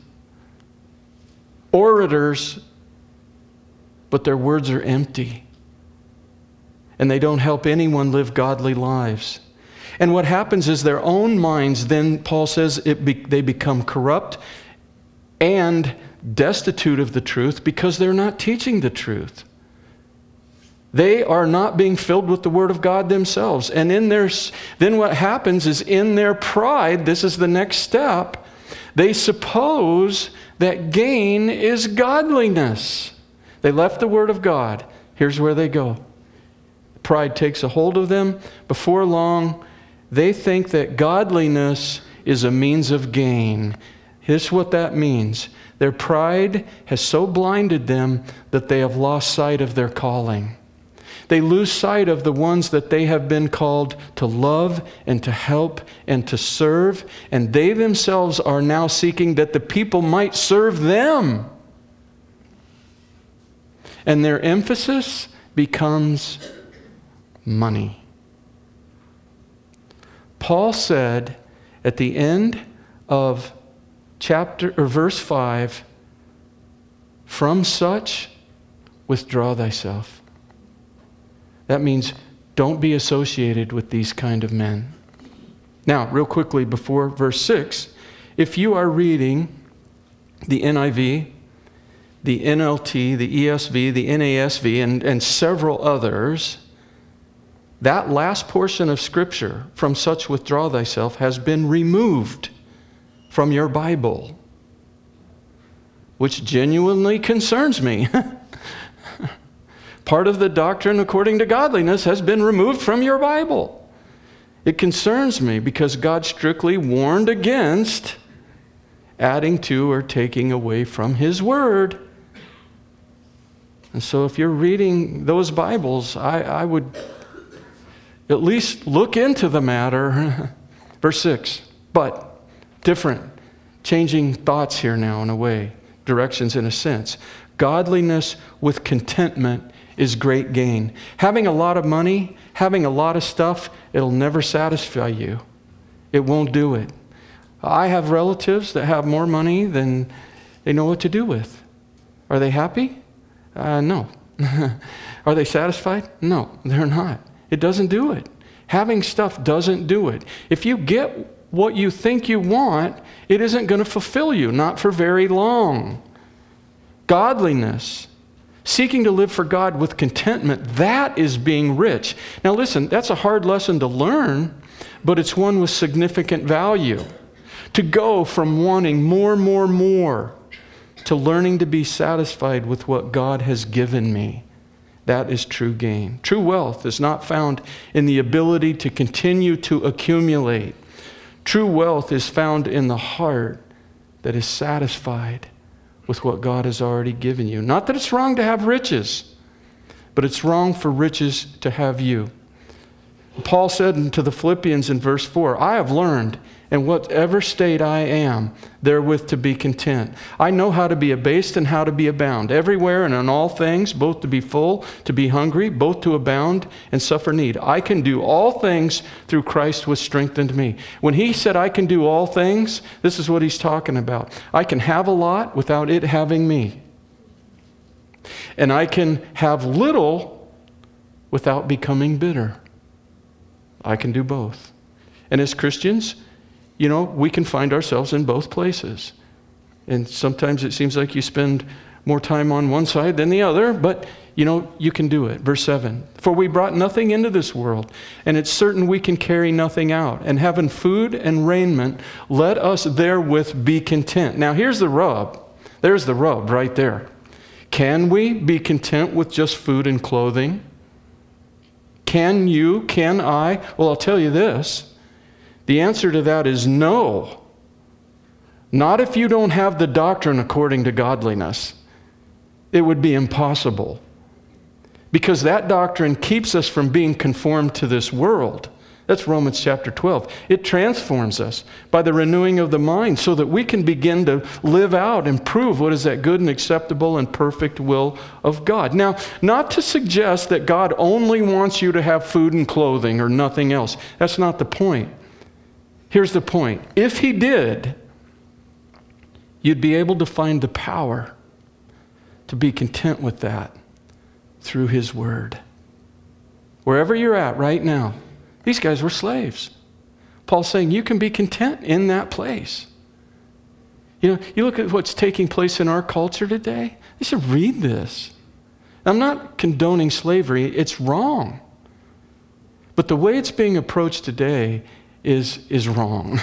orators, but their words are empty. And they don't help anyone live godly lives. And what happens is their own minds, then Paul says, they become corrupt and destitute of the truth because they're not teaching the truth. They are not being filled with the Word of God themselves. And then what happens is in their pride, this is the next step, they suppose that gain is godliness. They left the Word of God. Here's where they go. Pride takes a hold of them. Before long, they think that godliness is a means of gain. Here's what that means. Their pride has so blinded them that they have lost sight of their calling. They lose sight of the ones that they have been called to love and to help and to serve, and they themselves are now seeking that the people might serve them. And their emphasis becomes money. Paul said at the end of verse 5, from such withdraw thyself. That means Don't be associated with these kind of men. Now, real quickly before verse 6, if you are reading the NIV, the NLT, the ESV, the NASV, and several others, that last portion of Scripture, from such withdraw thyself, has been removed from your Bible, which genuinely concerns me. Part of the doctrine according to godliness has been removed from your Bible. It concerns me because God strictly warned against adding to or taking away from His Word. And so if you're reading those Bibles, I would at least look into the matter. Verse 6, but different, changing thoughts here now in a way, directions in a sense. Godliness with contentment is great gain. Having a lot of money, having a lot of stuff, it'll never satisfy you. It won't do it. I have relatives that have more money than they know what to do with. Are they happy? No. Are they satisfied? No, they're not. It doesn't do it. Having stuff doesn't do it. If you get what you think you want, it isn't going to fulfill you, not for very long. Godliness, seeking to live for God with contentment, that is being rich. Now listen, that's a hard lesson to learn, but it's one with significant value. To go from wanting more, to learning to be satisfied with what God has given me. That is true gain. True wealth is not found in the ability to continue to accumulate. True wealth is found in the heart that is satisfied with what God has already given you. Not that it's wrong to have riches, but it's wrong for riches to have you. Paul said to the Philippians in verse 4, I have learned in whatever state I am, therewith to be content. I know how to be abased and how to be abound. Everywhere and in all things, both to be full, to be hungry, both to abound and suffer need. I can do all things through Christ which strengthened me. When he said I can do all things, this is what he's talking about. I can have a lot without it having me. And I can have little without becoming bitter. I can do both. And as Christians, we can find ourselves in both places. And sometimes it seems like you spend more time on one side than the other, but you can do it. Verse 7, for we brought nothing into this world, and it's certain we can carry nothing out. And having food and raiment, let us therewith be content. Now here's the rub. There's the rub right there. Can we be content with just food and clothing? Can you? Can I? Well, I'll tell you this. The answer to that is no. Not if you don't have the doctrine according to godliness. It would be impossible. Because that doctrine keeps us from being conformed to this world. That's Romans chapter 12. It transforms us by the renewing of the mind so that we can begin to live out and prove what is that good and acceptable and perfect will of God. Now, not to suggest that God only wants you to have food and clothing or nothing else. That's not the point. Here's the point. If he did, you'd be able to find the power to be content with that through his word. Wherever you're at right now, these guys were slaves. Paul's saying you can be content in that place. You look at what's taking place in our culture today. You should read this. I'm not condoning slavery. It's wrong. But the way it's being approached today is wrong.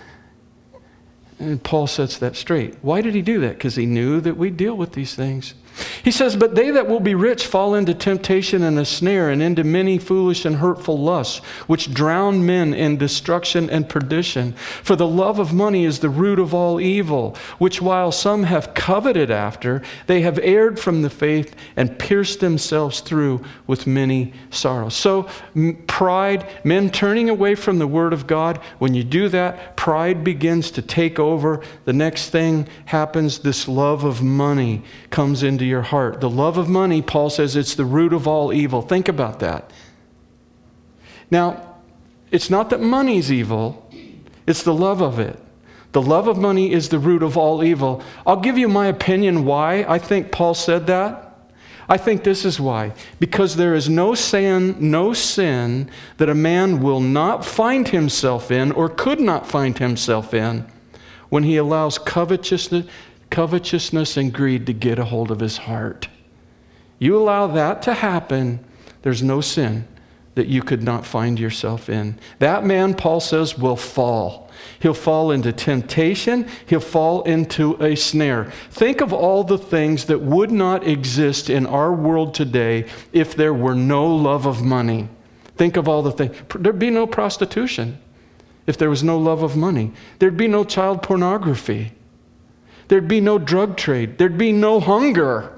And Paul sets that straight. Why did he do that? Because he knew that we deal with these things. He says, but they that will be rich fall into temptation and a snare and into many foolish and hurtful lusts, which drown men in destruction and perdition. For the love of money is the root of all evil, which while some have coveted after, they have erred from the faith and pierced themselves through with many sorrows. So pride, men turning away from the word of God, when you do that, pride begins to take over. The next thing happens, this love of money comes into your heart. The love of money, Paul says, it's the root of all evil. Think about that. Now, it's not that money's evil, it's the love of it. The love of money is the root of all evil. I'll give you my opinion why I think Paul said that. I think this is why. Because there is no sin that a man will not find himself in or could not find himself in when he allows covetousness and greed to get a hold of his heart. You allow that to happen, there's no sin that you could not find yourself in. That man, Paul says, will fall. He'll fall into temptation. He'll fall into a snare. Think of all the things that would not exist in our world today if there were no love of money. Think of all the things. There'd be no prostitution if there was no love of money. There'd be no child pornography. There'd be no drug trade. There'd be no hunger.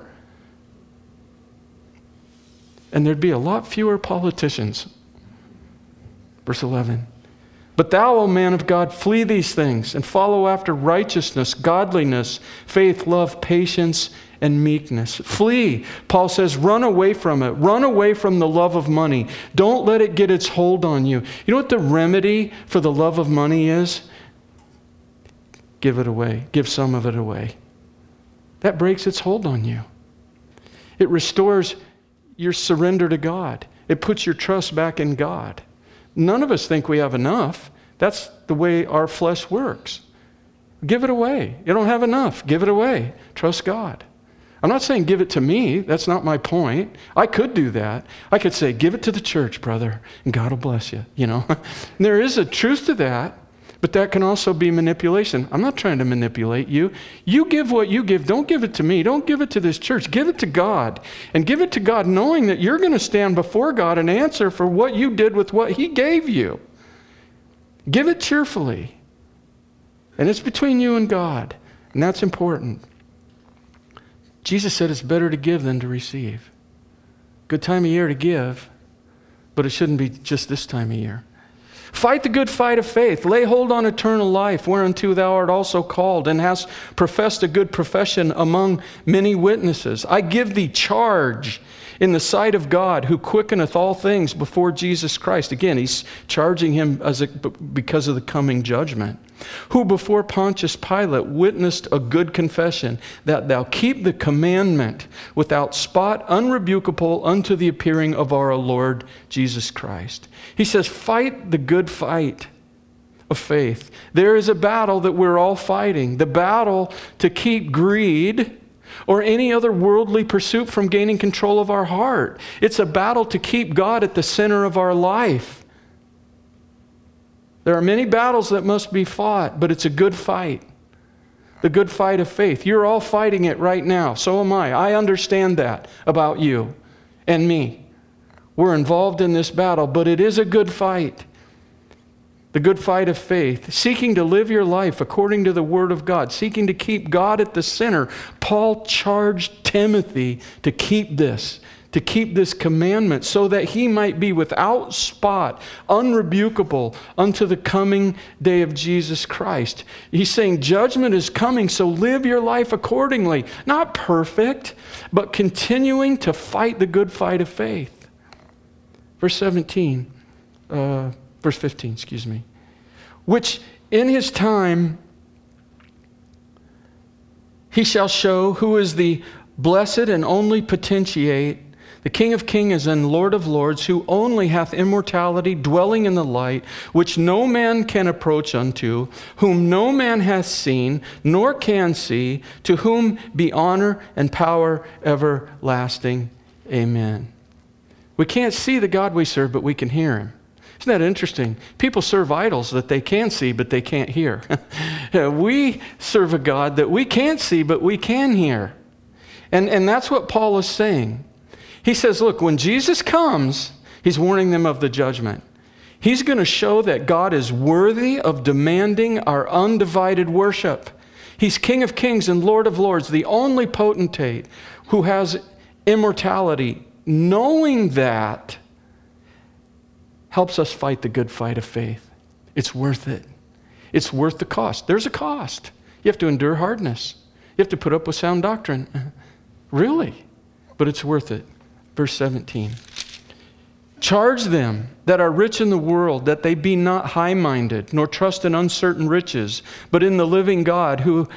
And there'd be a lot fewer politicians. Verse 11. But thou, O man of God, flee these things and follow after righteousness, godliness, faith, love, patience, and meekness. Flee. Paul says, run away from it. Run away from the love of money. Don't let it get its hold on you. You know what the remedy for the love of money is? Give it away. Give some of it away. That breaks its hold on you. It restores your surrender to God. It puts your trust back in God. None of us think we have enough. That's the way our flesh works. Give it away. You don't have enough. Give it away. Trust God. I'm not saying give it to me. That's not my point. I could do that. I could say, give it to the church, brother, and God will bless you. There is a truth to that. But that can also be manipulation. I'm not trying to manipulate you. You give what you give. Don't give it to me. Don't give it to this church. Give it to God. And give it to God knowing that you're going to stand before God and answer for what you did with what He gave you. Give it cheerfully. And it's between you and God. And that's important. Jesus said it's better to give than to receive. Good time of year to give, but it shouldn't be just this time of year. Fight the good fight of faith. Lay hold on eternal life, whereunto thou art also called, and hast professed a good profession among many witnesses. I give thee charge in the sight of God, who quickeneth all things before Jesus Christ. Again, he's charging him because of the coming judgment. Who before Pontius Pilate witnessed a good confession, that thou keep the commandment without spot, unrebukable unto the appearing of our Lord Jesus Christ. He says, fight the good fight of faith. There is a battle that we're all fighting. The battle to keep greed or any other worldly pursuit from gaining control of our heart. It's a battle to keep God at the center of our life. There are many battles that must be fought, but it's a good fight. The good fight of faith. You're all fighting it right now. So am I. I understand that about you and me. We're involved in this battle, but it is a good fight. The good fight of faith, seeking to live your life according to the Word of God, seeking to keep God at the center. Paul charged Timothy to keep this commandment so that he might be without spot, unrebukable unto the coming day of Jesus Christ. He's saying judgment is coming, so live your life accordingly. Not perfect, but continuing to fight the good fight of faith. Verse 15, which in his time he shall show who is the blessed and only potentate, the King of kings and Lord of lords, who only hath immortality, dwelling in the light, which no man can approach unto, whom no man hath seen, nor can see, to whom be honor and power everlasting. Amen. We can't see the God we serve, but we can hear Him. Isn't that interesting? People serve idols that they can see, but they can't hear. We serve a God that we can't see, but we can hear. And that's what Paul is saying. He says, look, when Jesus comes, he's warning them of the judgment. He's going to show that God is worthy of demanding our undivided worship. He's King of kings and Lord of lords, the only potentate who has immortality. Knowing that helps us fight the good fight of faith. It's worth it. It's worth the cost. There's a cost. You have to endure hardness. You have to put up with sound doctrine. Really? But it's worth it. Verse 17. Charge them that are rich in the world, that they be not high-minded, nor trust in uncertain riches, but in the living God, who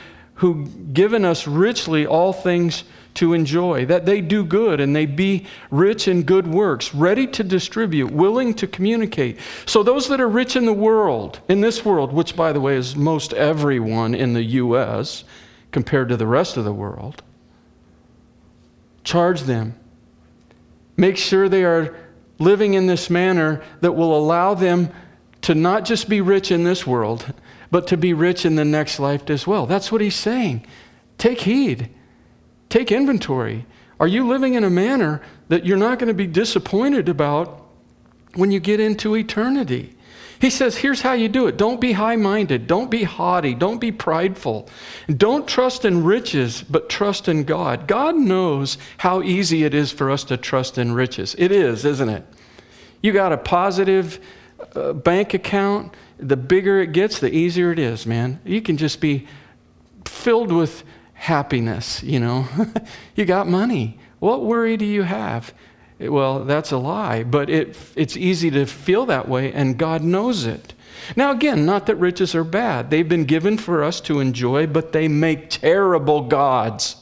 who given us richly all things to enjoy, that they do good and they be rich in good works, ready to distribute, willing to communicate. So those that are rich in the world, in this world, which by the way is most everyone in the U.S. compared to the rest of the world, charge them. Make sure they are living in this manner that will allow them to not just be rich in this world, but to be rich in the next life as well. That's what he's saying. Take heed. Take inventory. Are you living in a manner that you're not going to be disappointed about when you get into eternity? He says, here's how you do it. Don't be high-minded. Don't be haughty. Don't be prideful. Don't trust in riches, but trust in God. God knows how easy it is for us to trust in riches. It is, isn't it? You got a positive bank account. The bigger it gets, the easier it is, man. You can just be filled with happiness, you know. You got money. What worry do you have? Well, that's a lie, but it's easy to feel that way, and God knows it. Now again, not that riches are bad. They've been given for us to enjoy, but they make terrible gods.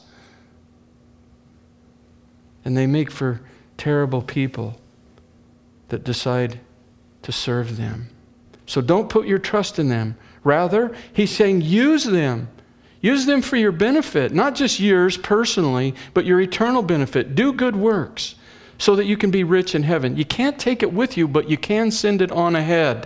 And they make for terrible people that decide to serve them. So don't put your trust in them. Rather, he's saying use them. Use them for your benefit, not just yours personally, but your eternal benefit. Do good works so that you can be rich in heaven. You can't take it with you, but you can send it on ahead.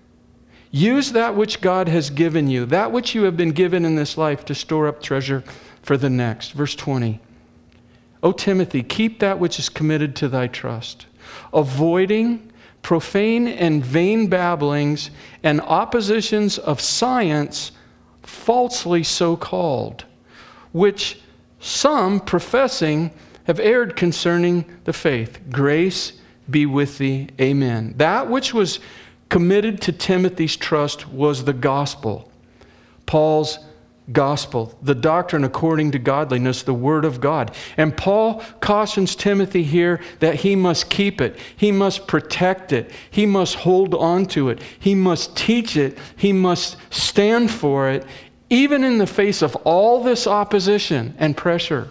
Use that which God has given you, that which you have been given in this life, to store up treasure for the next. Verse 20. O Timothy, keep that which is committed to thy trust, avoiding profane and vain babblings and oppositions of science, falsely so called, which some professing have erred concerning the faith. Grace be with thee. Amen. That which was committed to Timothy's trust was the gospel. Paul's gospel, the doctrine according to godliness, the word of God. And Paul cautions Timothy here that he must keep it. He must protect it. He must hold on to it. He must teach it. He must stand for it, even in the face of all this opposition and pressure.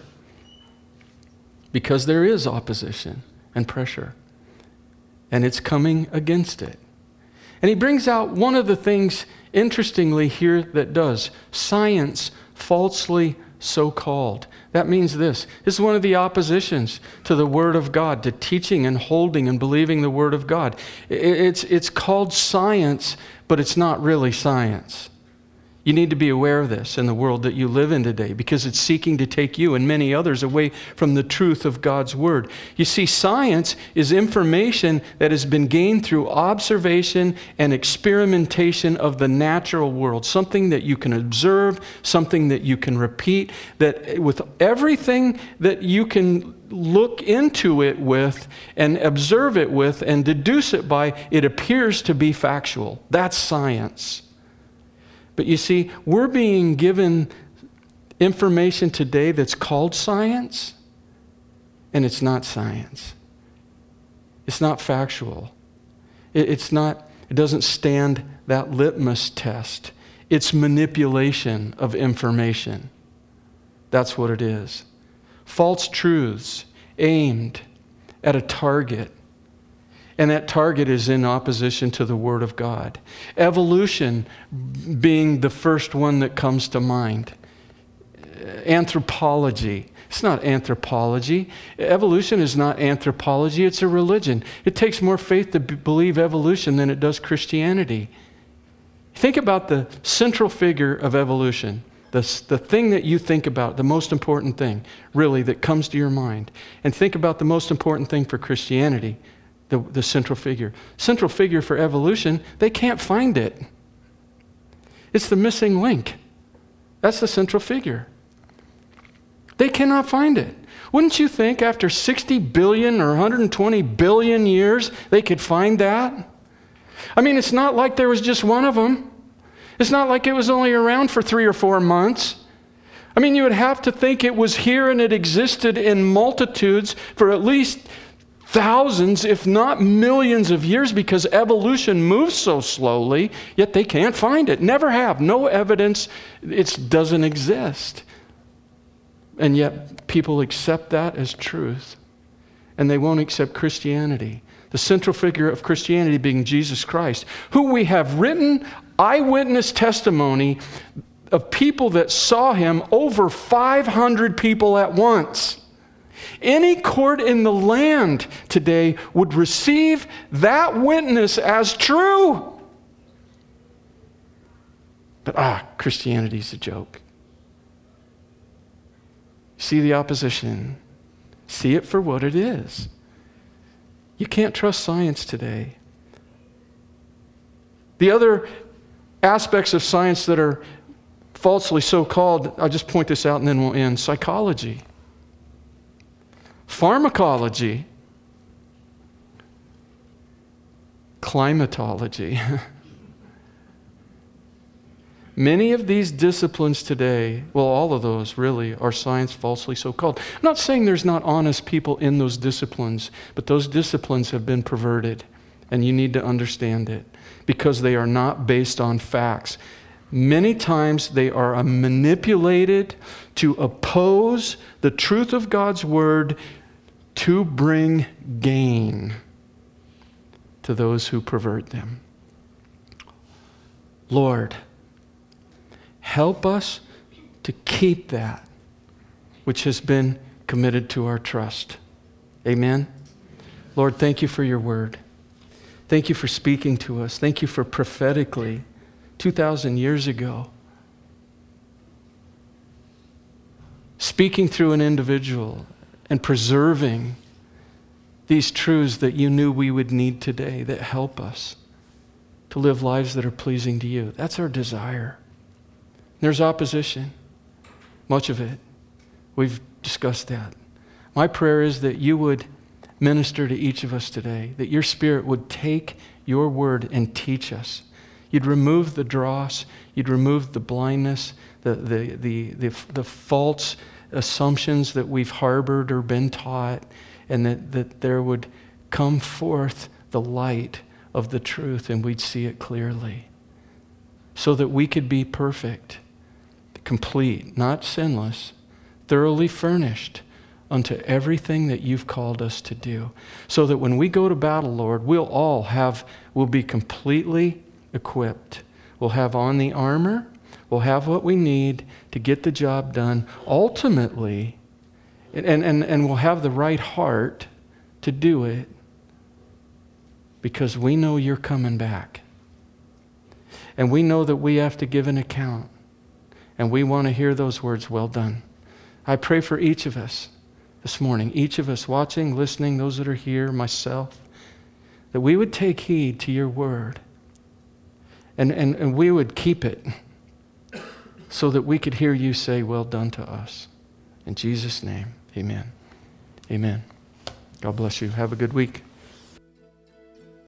Because there is opposition and pressure. And it's coming against it. And he brings out one of the things, interestingly, here that does. Science falsely so called. That means this. This is one of the oppositions to the Word of God, to teaching and holding and believing the Word of God. It's called science, but it's not really science. You need to be aware of this in the world that you live in today, because it's seeking to take you and many others away from the truth of God's Word. You see, science is information that has been gained through observation and experimentation of the natural world, something that you can observe, something that you can repeat, that with everything that you can look into it with and observe it with and deduce it by, it appears to be factual. That's science. But you see, we're being given information today that's called science, and it's not science. It's not factual. It doesn't stand that litmus test. It's manipulation of information. That's what it is. False truths aimed at a target. And that target is in opposition to the Word of God. Evolution being the first one that comes to mind. Anthropology. It's not anthropology. Evolution is not anthropology. It's a religion. It takes more faith to believe evolution than it does Christianity. Think about the central figure of evolution. The thing that you think about, the most important thing, really, that comes to your mind. And think about the most important thing for Christianity. The central figure. Central figure for evolution, they can't find it. It's the missing link. That's the central figure. They cannot find it. Wouldn't you think after 60 billion or 120 billion years, they could find that? I mean, it's not like there was just one of them. It's not like it was only around for 3 or 4 months. I mean, you would have to think it was here and it existed in multitudes for at least thousands, if not millions of years, because evolution moves so slowly, yet they can't find it. Never have. No evidence. It doesn't exist. And yet people accept that as truth. And they won't accept Christianity. The central figure of Christianity being Jesus Christ, who we have written eyewitness testimony of people that saw him, over 500 people at once. Any court in the land today would receive that witness as true. But Christianity's a joke. See the opposition. See it for what it is. You can't trust science today. The other aspects of science that are falsely so-called, I'll just point this out and then we'll end. Psychology, pharmacology, climatology. Many of these disciplines today, well, all of those really are science falsely so-called. I'm not saying there's not honest people in those disciplines, but those disciplines have been perverted, and you need to understand it, because they are not based on facts. Many times they are manipulated to oppose the truth of God's word to bring gain to those who pervert them. Lord, help us to keep that which has been committed to our trust. Amen. Lord, thank you for your word. Thank you for speaking to us. Thank you for prophetically 2,000 years ago speaking through an individual and preserving these truths that you knew we would need today that help us to live lives that are pleasing to you. That's our desire. There's opposition, much of it. We've discussed that. My prayer is that you would minister to each of us today, that your Spirit would take your word and teach us. You'd remove the dross, you'd remove the blindness, the false assumptions that we've harbored or been taught, and that there would come forth the light of the truth and we'd see it clearly, so that we could be perfect, complete, not sinless, thoroughly furnished unto everything that you've called us to do. So that when we go to battle, Lord, we'll be completely equipped. We'll have on the armor. We'll have what we need to get the job done. Ultimately, and we'll have the right heart to do it, because we know you're coming back. And we know that we have to give an account. And we want to hear those words, well done. I pray for each of us this morning, each of us watching, listening, those that are here, myself, that we would take heed to your word. And we would keep it so that we could hear you say, well done to us. In Jesus' name, amen. Amen. God bless you. Have a good week.